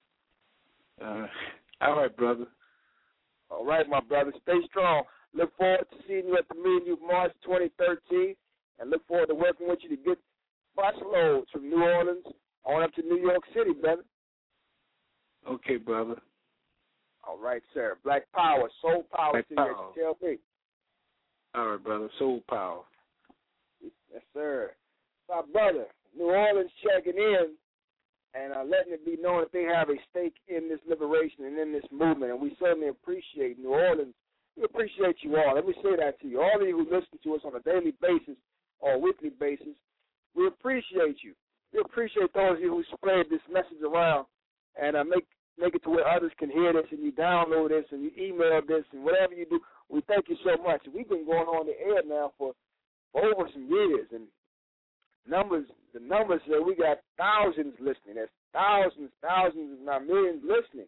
All right, brother. All right, my brother. Stay strong. Look forward to seeing you at the Me and You March 2013, and look forward to working with you to get busloads from New Orleans on up to New York City, brother. Okay, brother. All right, sir. Black Power, Soul Power, Black Power. Tell me. All right, brother. Soul Power. Yes, sir. My brother, New Orleans checking in and letting it be known that they have a stake in this liberation and in this movement, and we certainly appreciate New Orleans. We appreciate you all. Let me say that to you. All of you who listen to us on a daily basis or weekly basis, we appreciate you. We appreciate those of you who spread this message around and make it to where others can hear this, and you download this and you email this and whatever you do. We thank you so much. We've been going on the air now for over some years, and the numbers that we got thousands listening. There's thousands, if not millions listening,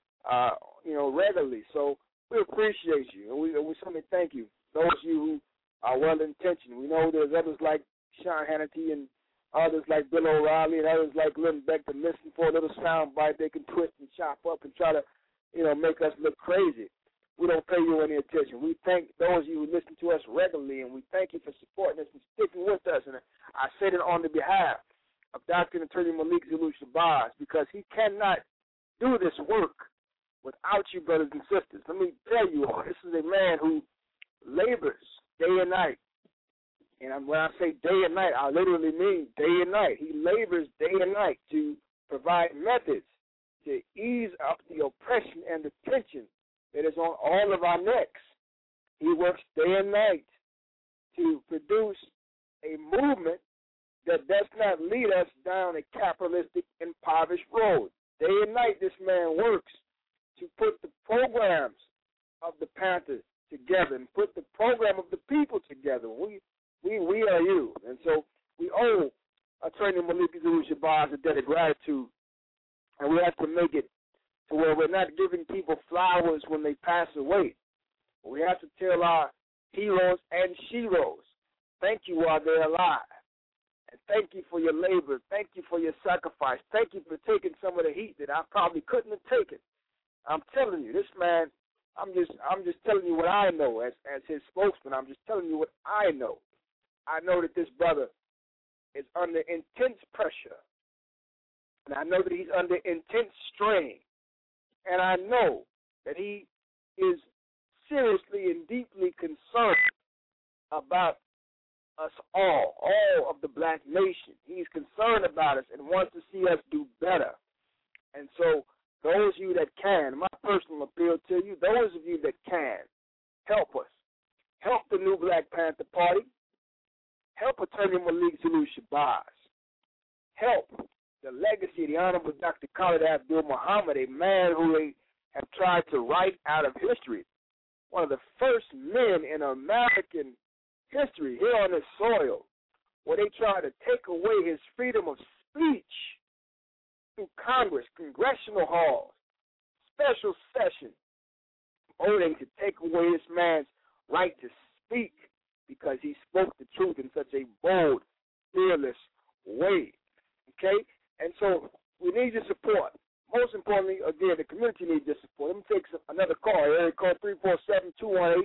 regularly. So we appreciate you, and we certainly thank you. Those of you who are well-intentioned. We know there's others like Sean Hannity and others like Bill O'Reilly and others like Lynn Beck to listen for a little sound bite they can twist and chop up and try to, make us look crazy. We don't pay you any attention. We thank those of you who listen to us regularly, and we thank you for supporting us and sticking with us. And I say that on the behalf of Dr. and Attorney Malik Zulu Shabazz, because he cannot do this work without you, brothers and sisters. Let me tell you all, this is a man who labors day and night. And when I say day and night, I literally mean day and night. He labors day and night to provide methods to ease up the oppression and the tension that is on all of our necks. He works day and night to produce a movement that does not lead us down a capitalistic, impoverished road. Day and night, this man works to put the programs of the Panthers together and put the program of the people together. We are you. And so we owe Attorney Malik Zulu Shabazz a debt of gratitude, and we have to make it to where we're not giving people flowers when they pass away. We have to tell our heroes and sheroes, thank you while they're alive. And thank you for your labor. Thank you for your sacrifice. Thank you for taking some of the heat that I probably couldn't have taken. I'm telling you, this man, I'm just telling you what I know as his spokesman. I'm just telling you what I know. I know that this brother is under intense pressure. And I know that he's under intense strain. And I know that he is seriously and deeply concerned about us all of the black nation. He's concerned about us and wants to see us do better. And so those of you that can, my personal appeal to you, those of you that can, help us. Help the New Black Panther Party. Help Attorney Malik Zulu Shabazz. Help the legacy of the Honorable Dr. Khalid Abdul Muhammad, a man who they have tried to write out of history. One of the first men in American history here on this soil, where they tried to take away his freedom of speech through Congress, congressional halls, special sessions, voting to take away this man's right to speak because he spoke the truth in such a bold, fearless way. Okay? And so we need your support. Most importantly, again, the community needs your support. Let me take another call. Area code 347-218.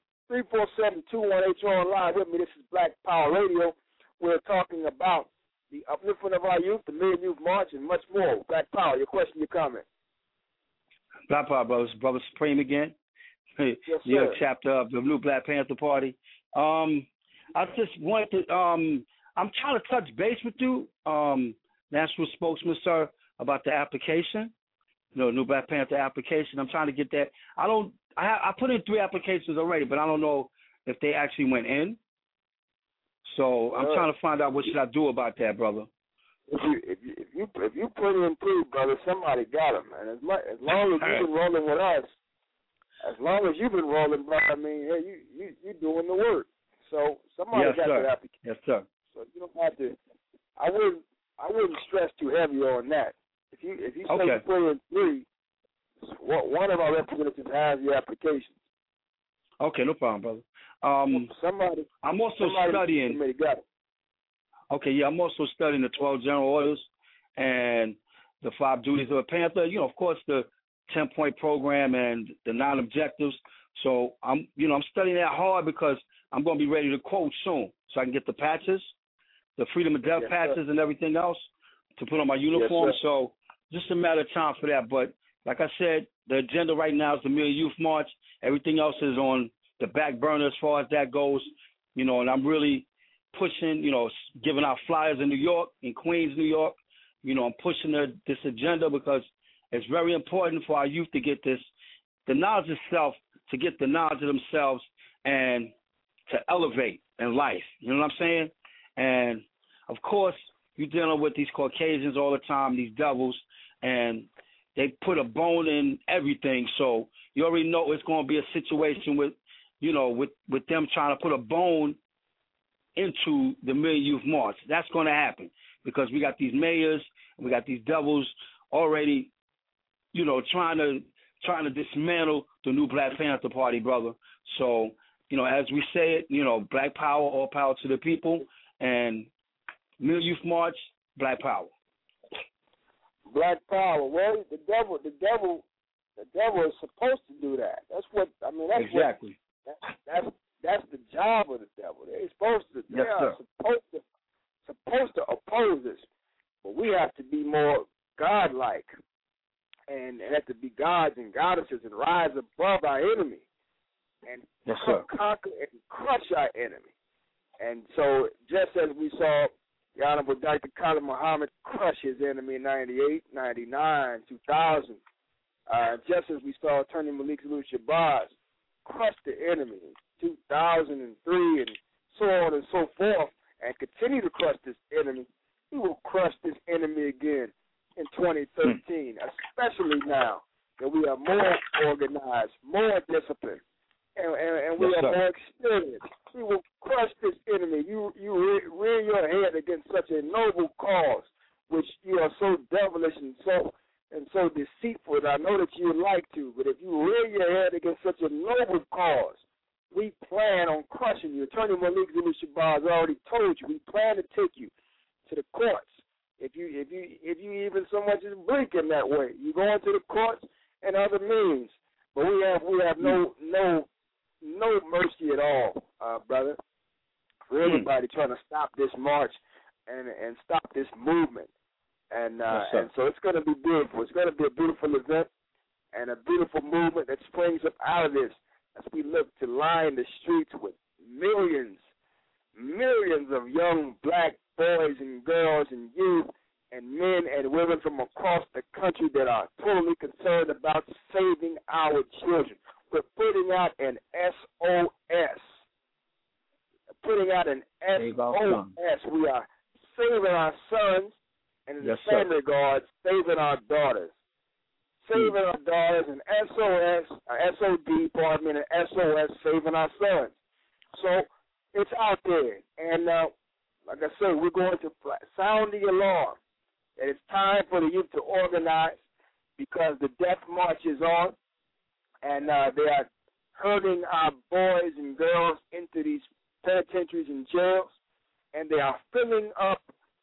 347-218. You're on live with me. This is Black Power Radio. We're talking about the upliftment of our youth, the Million Youth March, and much more. Black Power, your question, your comment. Black Power, brothers. Brother Supreme again. Yes, You're a chapter of the New Black Panther Party. I just want to, I'm trying to touch base with you, National Spokesman, sir, about the application, New Black Panther application. I'm trying to get that. I put in 3 applications already, but I don't know if they actually went in. So I'm trying to find out what should I do about that, brother. If you put in 3, brother, somebody got them. And as long as you've been rolling with us, brother, I mean, hey, you're doing the work. So somebody got that application. Yes, sir. So you don't have to. I wouldn't stress too heavy on that. If you say you put in 3, one of our representatives has the application. Okay, no problem, brother. I'm also studying. Got it. Okay, yeah, I'm also studying the 12 general orders and the 5 duties of a Panther. Of course, the 10-point program and the 9 objectives. So I'm studying that hard because I'm going to be ready to quote soon, so I can get the patches, the Freedom of Death patches, and everything else to put on my uniform. Yes, so just a matter of time for that. But like I said, the agenda right now is the Million Youth March. Everything else is on the back burner as far as that goes. And I'm really pushing, giving out flyers in New York, in Queens, New York. I'm pushing this agenda because it's very important for our youth to get the knowledge of self, to get the knowledge of themselves and to elevate in life. You know what I'm saying? And, of course, you're dealing with these Caucasians all the time, these devils, and they put a bone in everything. So you already know it's going to be a situation with them trying to put a bone into the Million Youth March. That's going to happen because we got these mayors, we got these devils already, trying to dismantle the new Black Panther Party, brother. So, as we say it, Black Power, all power to the people, and Million Youth March, Black Power. Black Power. Well, the devil is supposed to do that. That's what I mean. That's exactly. That's the job of the devil. They're supposed to. They are supposed to oppose us, but we have to be more godlike, and have to be gods and goddesses and rise above our enemy, and conquer and crush our enemy. And so, just as we saw the Honorable Dr. Khalid Muhammad crush his enemy in 98, 99, 2000, just as we saw Attorney Malik Zulu Shabazz crush the enemy in 2003 and so on and so forth, and continue to crush this enemy, he will crush this enemy again in 2013, especially now that we are more organized, more disciplined, and we are more experienced. We will crush this enemy. You rear your head against such a noble cause, which you are so devilish and so deceitful that I know that you would like to. But if you rear your head against such a noble cause, we plan on crushing you. Attorney Malik Zulu Shabazz already told you we plan to take you to the courts. If you even so much as blink in that way, you go into the courts and other means. But we have no mercy at all, brother, for everybody trying to stop this march and stop this movement. And so it's going to be beautiful. It's going to be a beautiful event and a beautiful movement that springs up out of this as we look to line the streets with millions of young Black boys and girls and youth and men and women from across the country that are totally concerned about saving our children. We're putting out an SOS. Putting out an SOS. We are saving our sons, and in the same regard, saving our daughters. Saving our daughters, and SOD, and an SOS, saving our sons. So it's out there. And like I said, we're going to sound the alarm that it's time for the youth to organize because the death march is on. And they are herding our boys and girls into these penitentiaries and jails, and they are filling up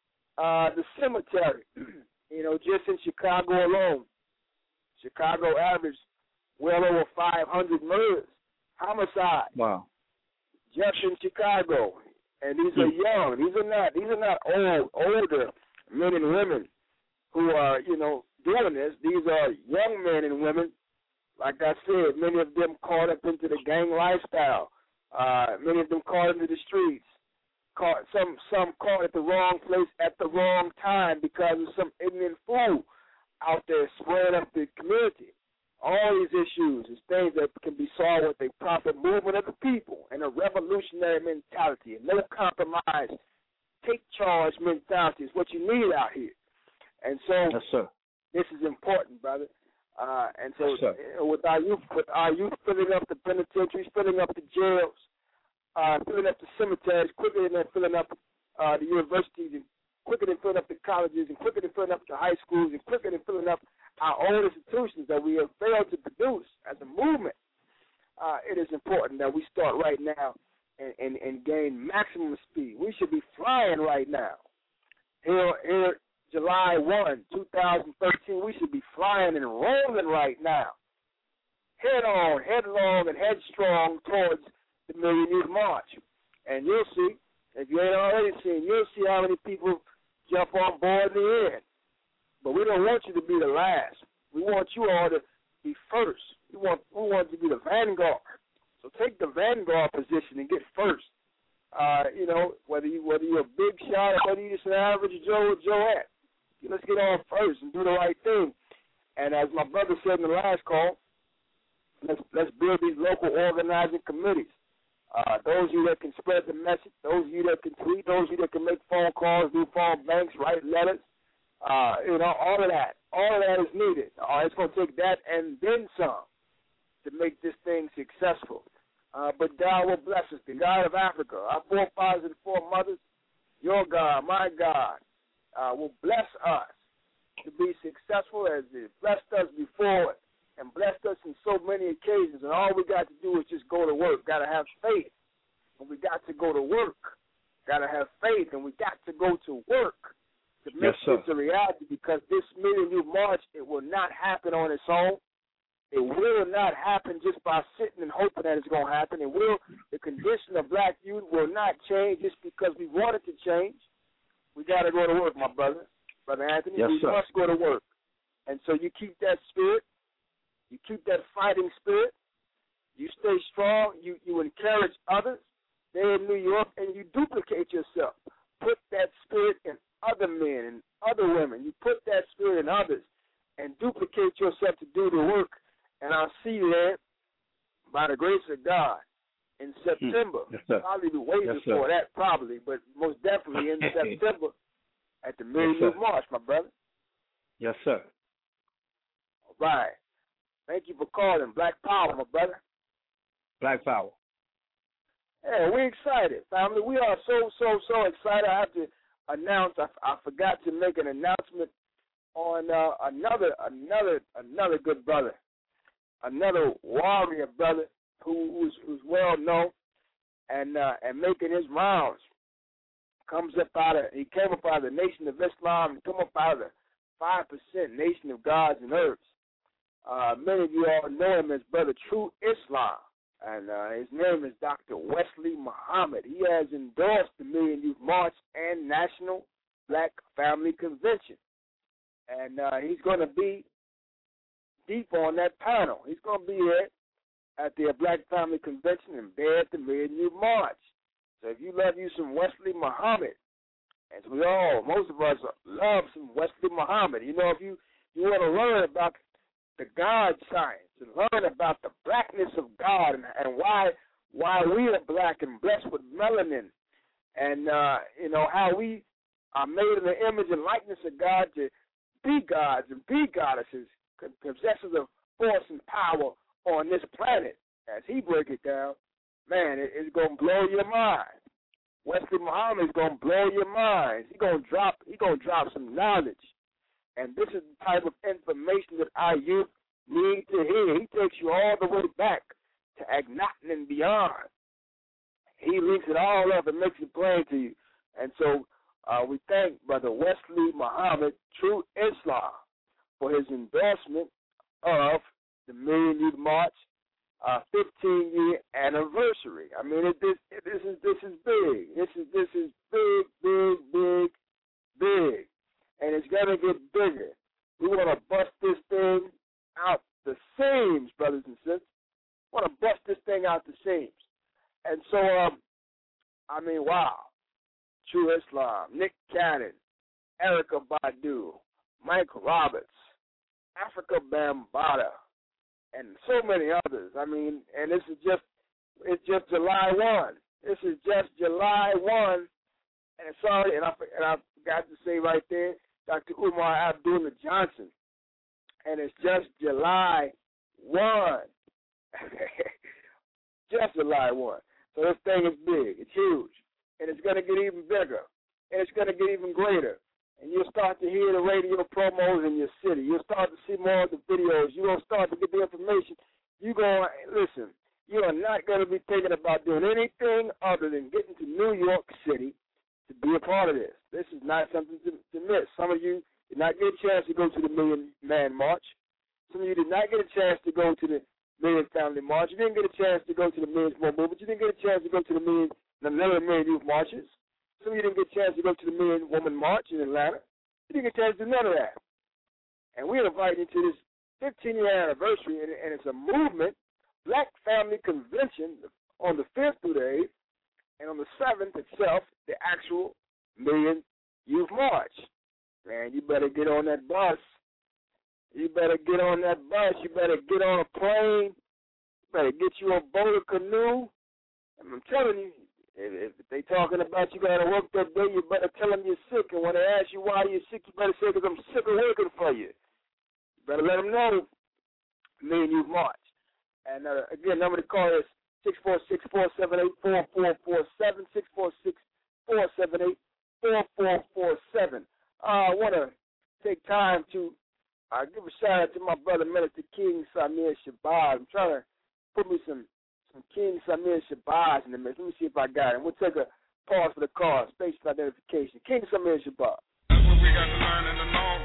the cemetery. Just in Chicago alone, Chicago averaged well over 500 murders, homicides. Wow! Just in Chicago, and these are young. These are not older men and women who are doing this. These are young men and women. Like I said, many of them caught up into the gang lifestyle. Many of them caught into the streets. Some caught at the wrong place at the wrong time because of some ignorant fool out there spreading up the community. All these issues is things that can be solved with a proper movement of the people and a revolutionary mentality and no compromise. Take charge mentality is what you need out here. And so this is important, brother. And so with our youth filling up the penitentiaries, filling up the jails, filling up the cemeteries, quicker than filling up the universities, and quicker than filling up the colleges, and quicker than filling up the high schools, and quicker than filling up our own institutions that we have failed to produce as a movement, it is important that we start right now and gain maximum speed. We should be flying right now. Here July 1, 2013, we should be flying and rolling right now. Head on, headlong, and headstrong towards the Million Youth March. And you'll see, if you ain't already seen, you'll see how many people jump on board in the end. But we don't want you to be the last. We want you all to be first. We want you to be the vanguard. So take the vanguard position and get first. You know, whether you're a big shot or whether you're just an average Joette. Let's get on first and do the right thing. And as my brother said in the last call, let's build these local organizing committees. Those of you that can spread the message, those of you that can tweet, those of you that can make phone calls, do phone banks, write letters, you know, all of that is needed. It's going to take that and then some to make this thing successful. But God will bless us, the God of Africa, our forefathers and foremothers, your God, my God, will bless us to be successful as it blessed us before and blessed us in so many occasions. And all we got to do is just go to work. Got to have faith. And we got to go to work. Got to have faith, and we got to go to work to make this a reality, because this Million Youth March, it will not happen on its own. It will not happen just by sitting and hoping that it's going to happen. The condition of black youth will not change just because we want it to change. We got to go to work, my brother. Brother Anthony, we must go to work. And so you keep that spirit. You keep that fighting spirit. You stay strong. You encourage others there in New York, and you duplicate yourself. Put that spirit in other men and other women. You put that spirit in others and duplicate yourself to do the work. And I'll see you there by the grace of God in September. Probably be waiting for that, probably, but most definitely in September at the Million Youth March, my brother. Yes, sir. All right. Thank you for calling. Black Power, my brother. Black Power. Yeah, we're excited, family. We are so excited. I have to announce, I forgot to make an announcement on another good brother, another warrior brother who's well known and making his rounds. He came up out of the Nation of Islam and come up out of the 5% Nation of Gods and Herbs. Many of you all know him as Brother True Islam, and his name is Dr. Wesley Muhammad. He has endorsed the Million Youth March and National Black Family Convention, and he's going to be deep on that panel. He's going to be here at the Black Family Convention and there at the Million Youth March. So if you love you some Wesley Muhammad, as most of us love some Wesley Muhammad, you know, if you want to learn about the God science and learn about the blackness of God and why we are black and blessed with melanin, and you know, how we are made in the image and likeness of God to be gods and be goddesses, possessors of force and power on this planet. As he break it down, man, it's gonna blow your mind. Wesley Muhammad is gonna blow your mind. He's gonna drop some knowledge. And this is the type of information that our youth need to hear. He takes you all the way back to Akhenaten and beyond. He links it all up and makes it plain to you. And so we thank Brother Wesley Muhammad, True Islam, for his endorsement of the Million Youth March 15-year anniversary. I mean, this is big. This is big. And it's going to get bigger. We want to bust this thing out the seams, brothers and sisters. We want to bust this thing out the seams. And so, I mean, wow. True Islam, Nick Cannon, Erykah Badu, Mike Roberts, Africa Bambaataa, and so many others. I mean, and it's just July 1. This is just July 1. And sorry, and I forgot to say right there, Dr. Umar Abdullah Johnson. And it's just July 1. Just July 1. So this thing is big. It's huge. And it's going to get even bigger. And it's going to get even greater. And you'll start to hear the radio promos in your city. You'll start to see more of the videos. You're going to start to get the information. You're going to, listen, you are not going to be thinking about doing anything other than getting to New York City to be a part of this. This is not something to miss. Some of you did not get a chance to go to the Million Man March. Some of you did not get a chance to go to the Million Family March. You didn't get a chance to go to the Million Small Movement. You didn't get a chance to go to the Million Youth Marches. Some of you didn't get a chance to go to the Million Woman March in Atlanta. You didn't get a chance to do none of that. And we're inviting you to this 15-year anniversary, and it's a movement, Black Family Convention, on the 5th through the 8th. And on the 7th itself, the actual Million Youth March. Man, you better get on that bus. You better get on that bus. You better get on a plane. You better get you a boat or canoe. And I'm telling you, if they talking about you got to work that day, you better tell them you're sick. And when they ask you why you're sick, you better say, because I'm sick of working for you. You better let them know Million Youth March. And again, number to call is 646-478-4447, 646-478-4447. I want to take time to give a shout out to my brother, Minister King Samir Shabazz. I'm trying to put me some King Samir Shabazz in the mix. Let me see if I got it. We'll take a pause for the call, spatial identification. King Samir Shabazz. That's what we got to learn in the norm.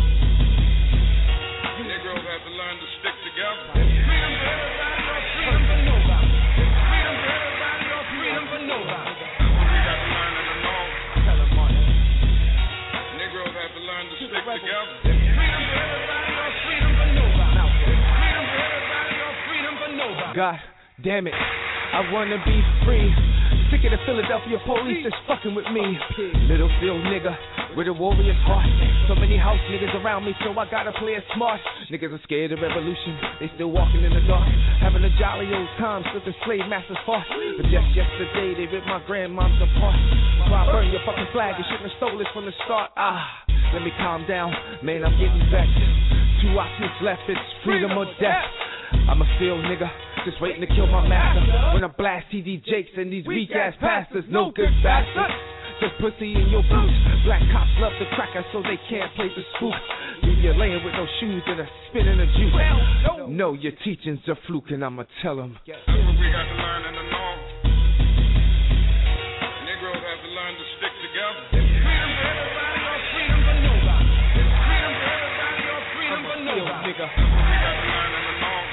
Negroes have to learn to stick together. Freedom for everybody or freedom for nobody. Freedom for everybody or freedom for nobody. That's what we got to learn in the norm. Tell them, Martin. Negroes have to learn to stick together. Freedom for everybody or freedom for nobody. Freedom for everybody or freedom for nobody. God damn it, I wanna be free. Sick of the Philadelphia police that's fucking with me. Littlefield nigga with a warrior's heart. So many house niggas around me, so I gotta play it smart. Niggas are scared of revolution, they still walking in the dark, having a jolly old time, slipping slave masters' heart. But just yesterday they ripped my grandmom's apart. So I burn your fucking flag, you shouldn't have stole it from the start. Let me calm down, man, I'm getting vexed. 2 options left, it's freedom or death. I'm a field nigga, just waiting to kill my master. When I blast TD Jakes and these weak ass pastors, no good bastards. Just pussy in your boots. Black cops love the cracker so they can't play the spook. Leave you laying with no shoes and a spin in the juice. No, your teachings are fluke and I'ma tell them. That's what we got to learn in the norm. Negroes have to learn to stick together. Freedom for everybody or freedom for nobody. Freedom for everybody or freedom for nobody. Nigga. That's what we got to learn in the norm.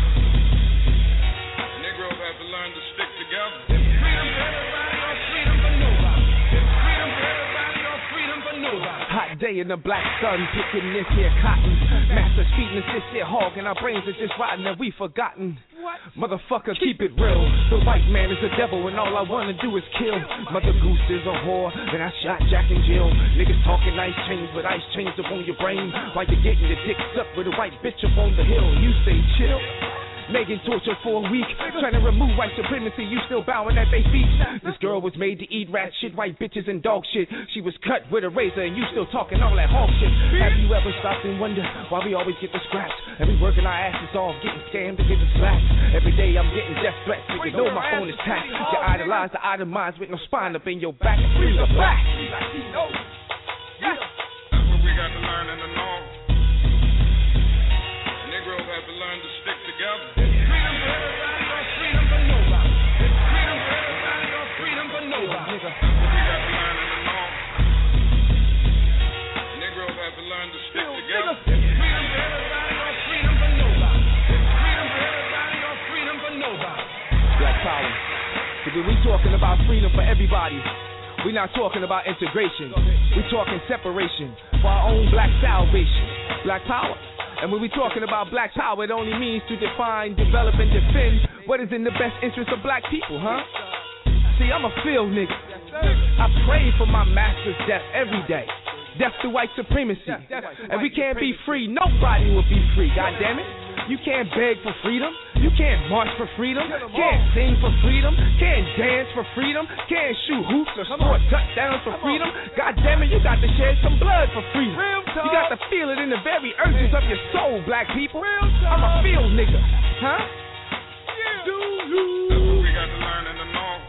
Negroes have to learn to stick together. Freedom for everybody or freedom for nobody. Freedom for everybody or freedom for nobody. Hot day in the black sun, picking this here cotton. Masters feeding us this here hog, and our brains are just rotten and we forgotten. Motherfucker, keep it real. The white man is the devil, and all I wanna do is kill. Mother Goose is a whore, and I shot Jack and Jill. Niggas talking ice chains, but ice chains up on your brain. While you're getting your dick sucked with a white bitch up on the hill, you stay chill. Megan tortured for a week, trying to remove white supremacy, you still bowing at their feet. This girl was made to eat rat shit, white bitches and dog shit. She was cut with a razor and you still talking all that hog shit. Have you ever stopped and wonder why we always get the scraps? And we working our asses off, getting scammed to get the slaps. Every day I'm getting death threats, you know my phone is tapped. You idolize the itemize with no spine up in your back. Free the black. That's what we got to learn in the norm. Negroes have to learn to stick together. Freedom for everybody or freedom for nobody. Freedom for everybody or freedom for nobody. That's what we got to learn in the norm. Negroes have to learn to stick together. Freedom for everybody or freedom for nobody. Freedom for everybody or freedom for nobody. Black power. Because we talking about freedom for everybody. We're not talking about integration. We're talking separation for our own black salvation. Black power. And when we're talking about black power, it only means to define, develop, and defend what is in the best interest of black people, huh? See, I'm a field nigga. I pray for my master's death every day. Death to white supremacy. And we can't be free. Nobody will be free, goddammit. You can't beg for freedom. You can't march for freedom. Can't sing for freedom. Can't dance for freedom. Can't shoot hoops or score touchdowns for freedom. God damn it, you got to shed some blood for freedom. You got to feel it in the very urges of your soul, black people. I'm a field nigga, huh? That's what we got to learn in the norm.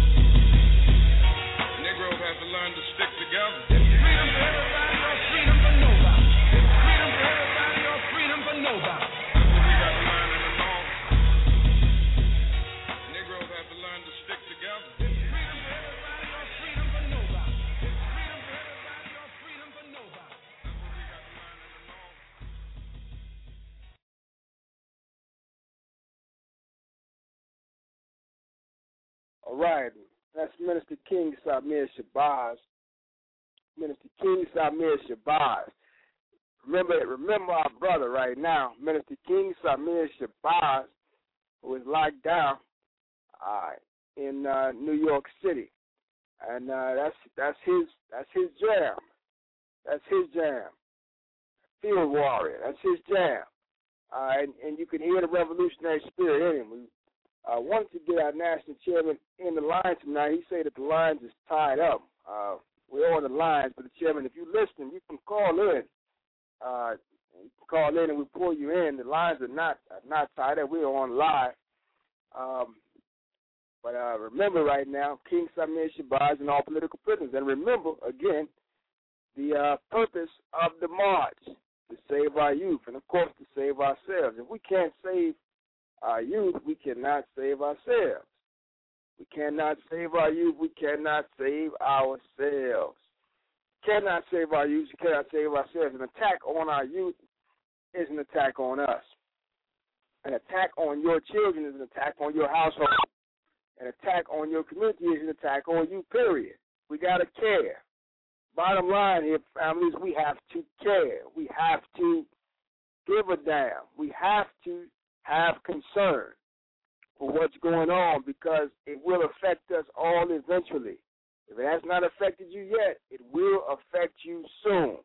Negroes have to learn to stick together. Freedom for everybody or freedom for nobody. Freedom for everybody or freedom for nobody. All right, that's Minister King Samir Shabazz. Minister King Samir Shabazz. Remember our brother right now, Minister King Samir Shabazz, who is locked down in New York City, and that's his jam. That's his jam. Field Warrior. That's his jam. And you can hear the revolutionary spirit in him. We wanted to get our national chairman in the line tonight. He said that the lines is tied up. We're on the lines, but the chairman, if you listen, you can call in. You can call in and we pull you in. The lines are not tied up. We're on live. But remember right now, King Samir Shabazz and all political prisoners. And remember, again, the purpose of the march, to save our youth, and of course to save ourselves. If we can't save our youth, we cannot save ourselves. We cannot save our youth, we cannot save ourselves. Cannot save our youth, we cannot save ourselves. An attack on our youth is an attack on us. An attack on your children is an attack on your household. An attack on your community is an attack on you, period. We got to care. Bottom line here, families, we have to care. We have to give a damn. We have to have concern for what's going on because it will affect us all eventually. If it has not affected you yet, it will affect you soon.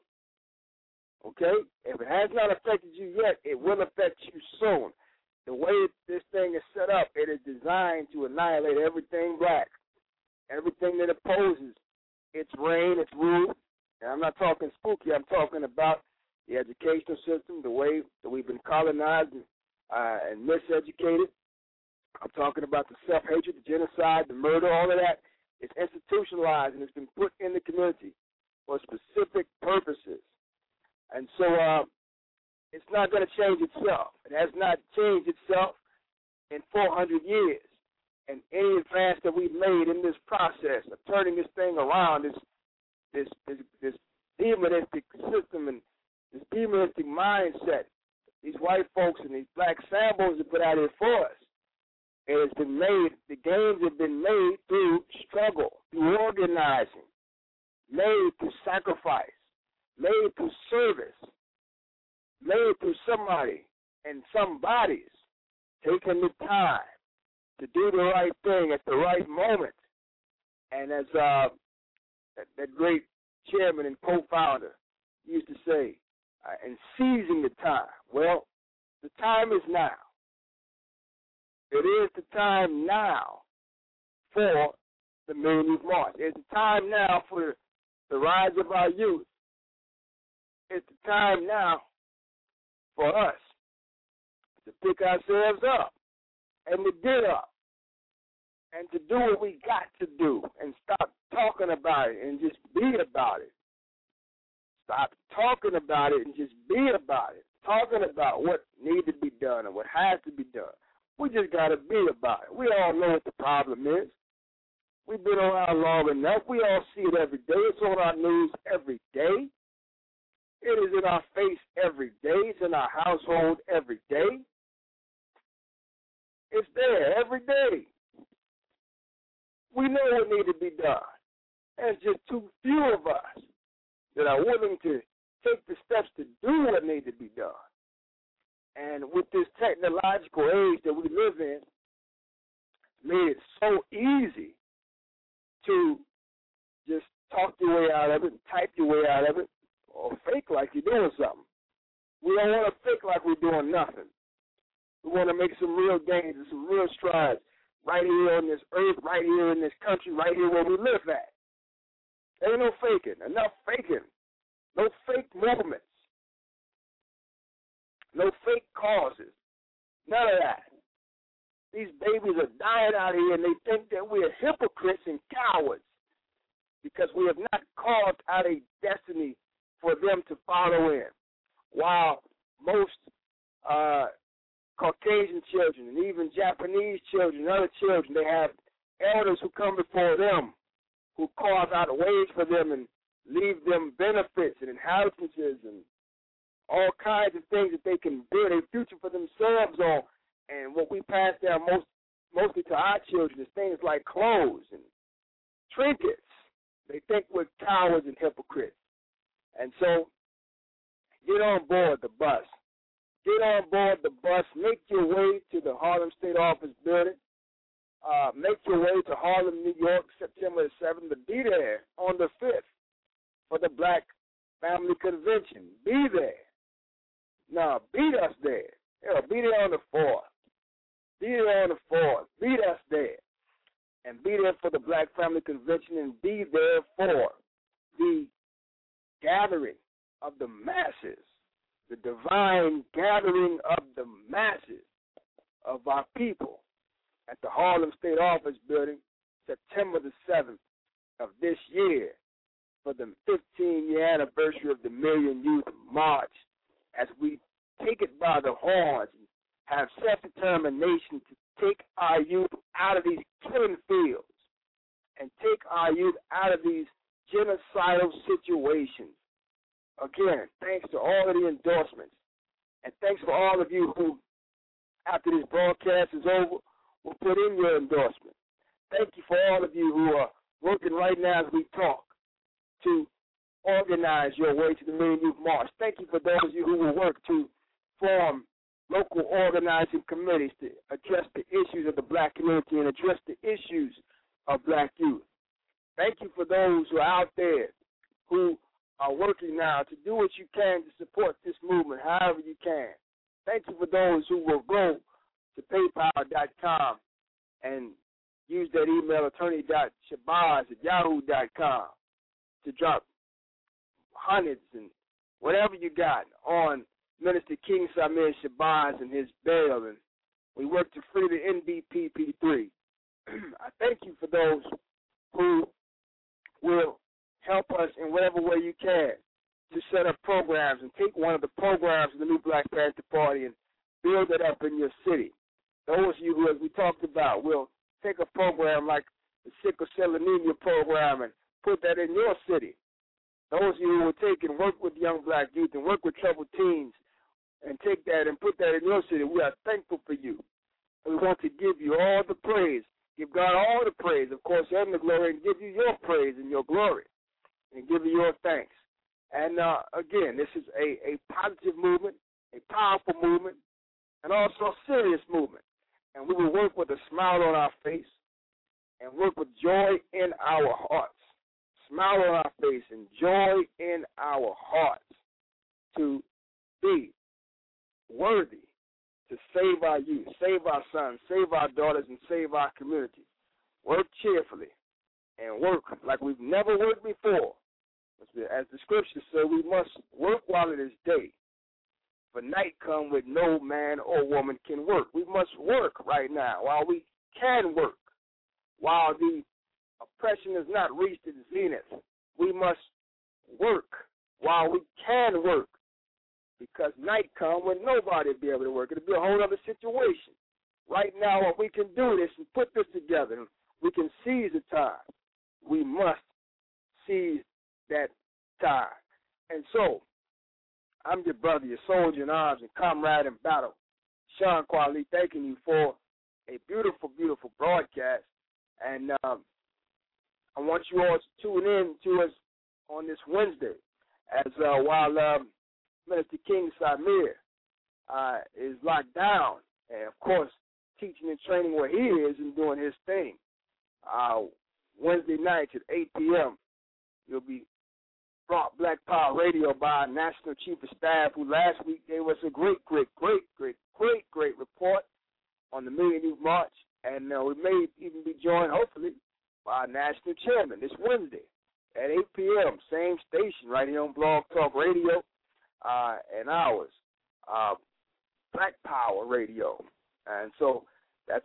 Okay? If it has not affected you yet, it will affect you soon. The way this thing is set up, it is designed to annihilate everything black, everything that opposes its reign, its rule. And I'm not talking spooky. I'm talking about the educational system, the way that we've been colonized and miseducated. I'm talking about the self-hatred, the genocide, the murder, all of that. It's institutionalized and it's been put in the community for specific purposes. And so it's not going to change itself. It has not changed itself in 400 years. And any advance that we've made in this process of turning this thing around, this demonistic system and this demonistic mindset, these white folks and these black symbols that put out here for us, it has been made, the games have been made through struggle, through organizing, made through sacrifice, made through service, made through somebody and somebody's taking the time to do the right thing at the right moment. And as that great chairman and co-founder used to say, and seizing the time. Well, the time is now. It is the time now for the Million Youth March. It's the time now for the rise of our youth. It's the time now for us to pick ourselves up and to get up and to do what we got to do and stop talking about it and just be about it. Stop talking about it and just be about it. Talking about what needs to be done and what has to be done. We just got to be about it. We all know what the problem is. We've been around long enough. We all see it every day. It's on our news every day. It is in our face every day. It's in our household every day. It's there every day. We know what needs to be done. There's just too few of us that are willing to take the steps to do what needs to be done. And with this technological age that we live in, it's made it so easy to just talk your way out of it, type your way out of it, or fake like you're doing something. We don't want to fake like we're doing nothing. We want to make some real gains and some real strides right here on this earth, right here in this country, right here where we live at. There ain't no faking. Enough faking. No fake movements. No fake causes. None of that. These babies are dying out here and they think that we're hypocrites and cowards because we have not carved out a destiny for them to follow in. While most Caucasian children and even Japanese children and other children, they have elders who come before them who carve out ways for them and leave them benefits and inheritances and all kinds of things that they can build a future for themselves on. And what we pass down mostly to our children is things like clothes and trinkets. They think we're cowards and hypocrites. And so get on board the bus. Get on board the bus. Make your way to the Harlem State Office building. make your way to Harlem, New York, September the 7th, to be there on the 5th for the Black Family Convention. Be there. No, beat us there. Yeah, be there on the 4th. Be there on the 4th. Beat us there. And be there for the Black Family Convention, and be there for the gathering of the masses, the divine gathering of the masses of our people at the Harlem State Office Building, September the 7th of this year, for the 15-year anniversary of the Million Youth March, as we take it by the horns and have self-determination to take our youth out of these killing fields and take our youth out of these genocidal situations. Again, thanks to all of the endorsements, and thanks for all of you who, after this broadcast is over, will put in your endorsement. Thank you for all of you who are working right now as we talk to organize your way to the Million Youth March. Thank you for those of you who will work to form local organizing committees to address the issues of the black community and address the issues of black youth. Thank you for those who are out there who are working now to do what you can to support this movement, however you can. Thank you for those who will go to PayPal.com and use that email, attorney.shabazz@yahoo.com, to drop hundreds and whatever you got on Minister King Samir Shabazz and his bail, and we work to free the NBPP3. I thank you for those who will help us in whatever way you can to set up programs and take one of the programs of the New Black Panther Party and build it up in your city. Those of you who, as we talked about, will take a program like the sickle cell anemia program and put that in your city. Those of you who will take and work with young black youth and work with troubled teens and take that and put that in your city, we are thankful for you. And we want to give you all the praise, give God all the praise, of course, and the glory, and give you your praise and your glory, and give you your thanks. And again, this is a positive movement, a powerful movement, and also a serious movement. And we will work with a smile on our face and work with joy in our hearts. Smile on our face and joy in our hearts to be worthy to save our youth, save our sons, save our daughters, and save our community. Work cheerfully and work like we've never worked before. As the scriptures say, we must work while it is day, for night come when no man or woman can work. We must work right now while we can work, while the oppression has not reached its zenith. We must work while we can work, because night come when nobody will be able to work. It'll be a whole other situation. Right now, if we can do this and put this together, and we can seize the time, we must seize that time. And so, I'm your brother, your soldier in arms and comrade in battle, Sean Kwali, thanking you for a beautiful, beautiful broadcast. And I want you all to tune in to us on this Wednesday, as while Minister King Samir is locked down, and of course teaching and training where he is and doing his thing. Wednesday nights at 8 p.m. you'll be brought Black Power Radio by our National Chief of Staff, who last week gave us a great report on the Million Youth March, and we may even be joined, hopefully, by our National Chairman this Wednesday at 8 p.m., same station right here on Blog Talk Radio, and ours, Black Power Radio. And so that's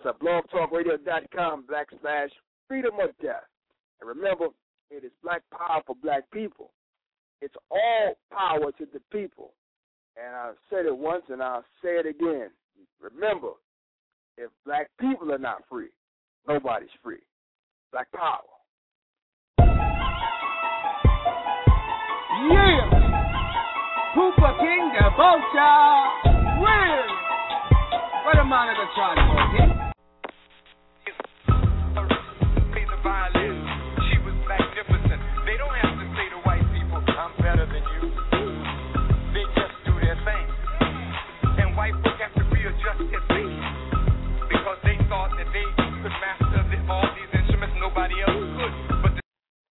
blogtalkradio.com/freedom or death. And remember, it is Black Power for Black people. It's all power to the people. And I said it once and I'll say it again. Remember, if black people are not free, nobody's free. Black Power. Yeah! Cooper King, the vulture! Well! What a man of the transport, King?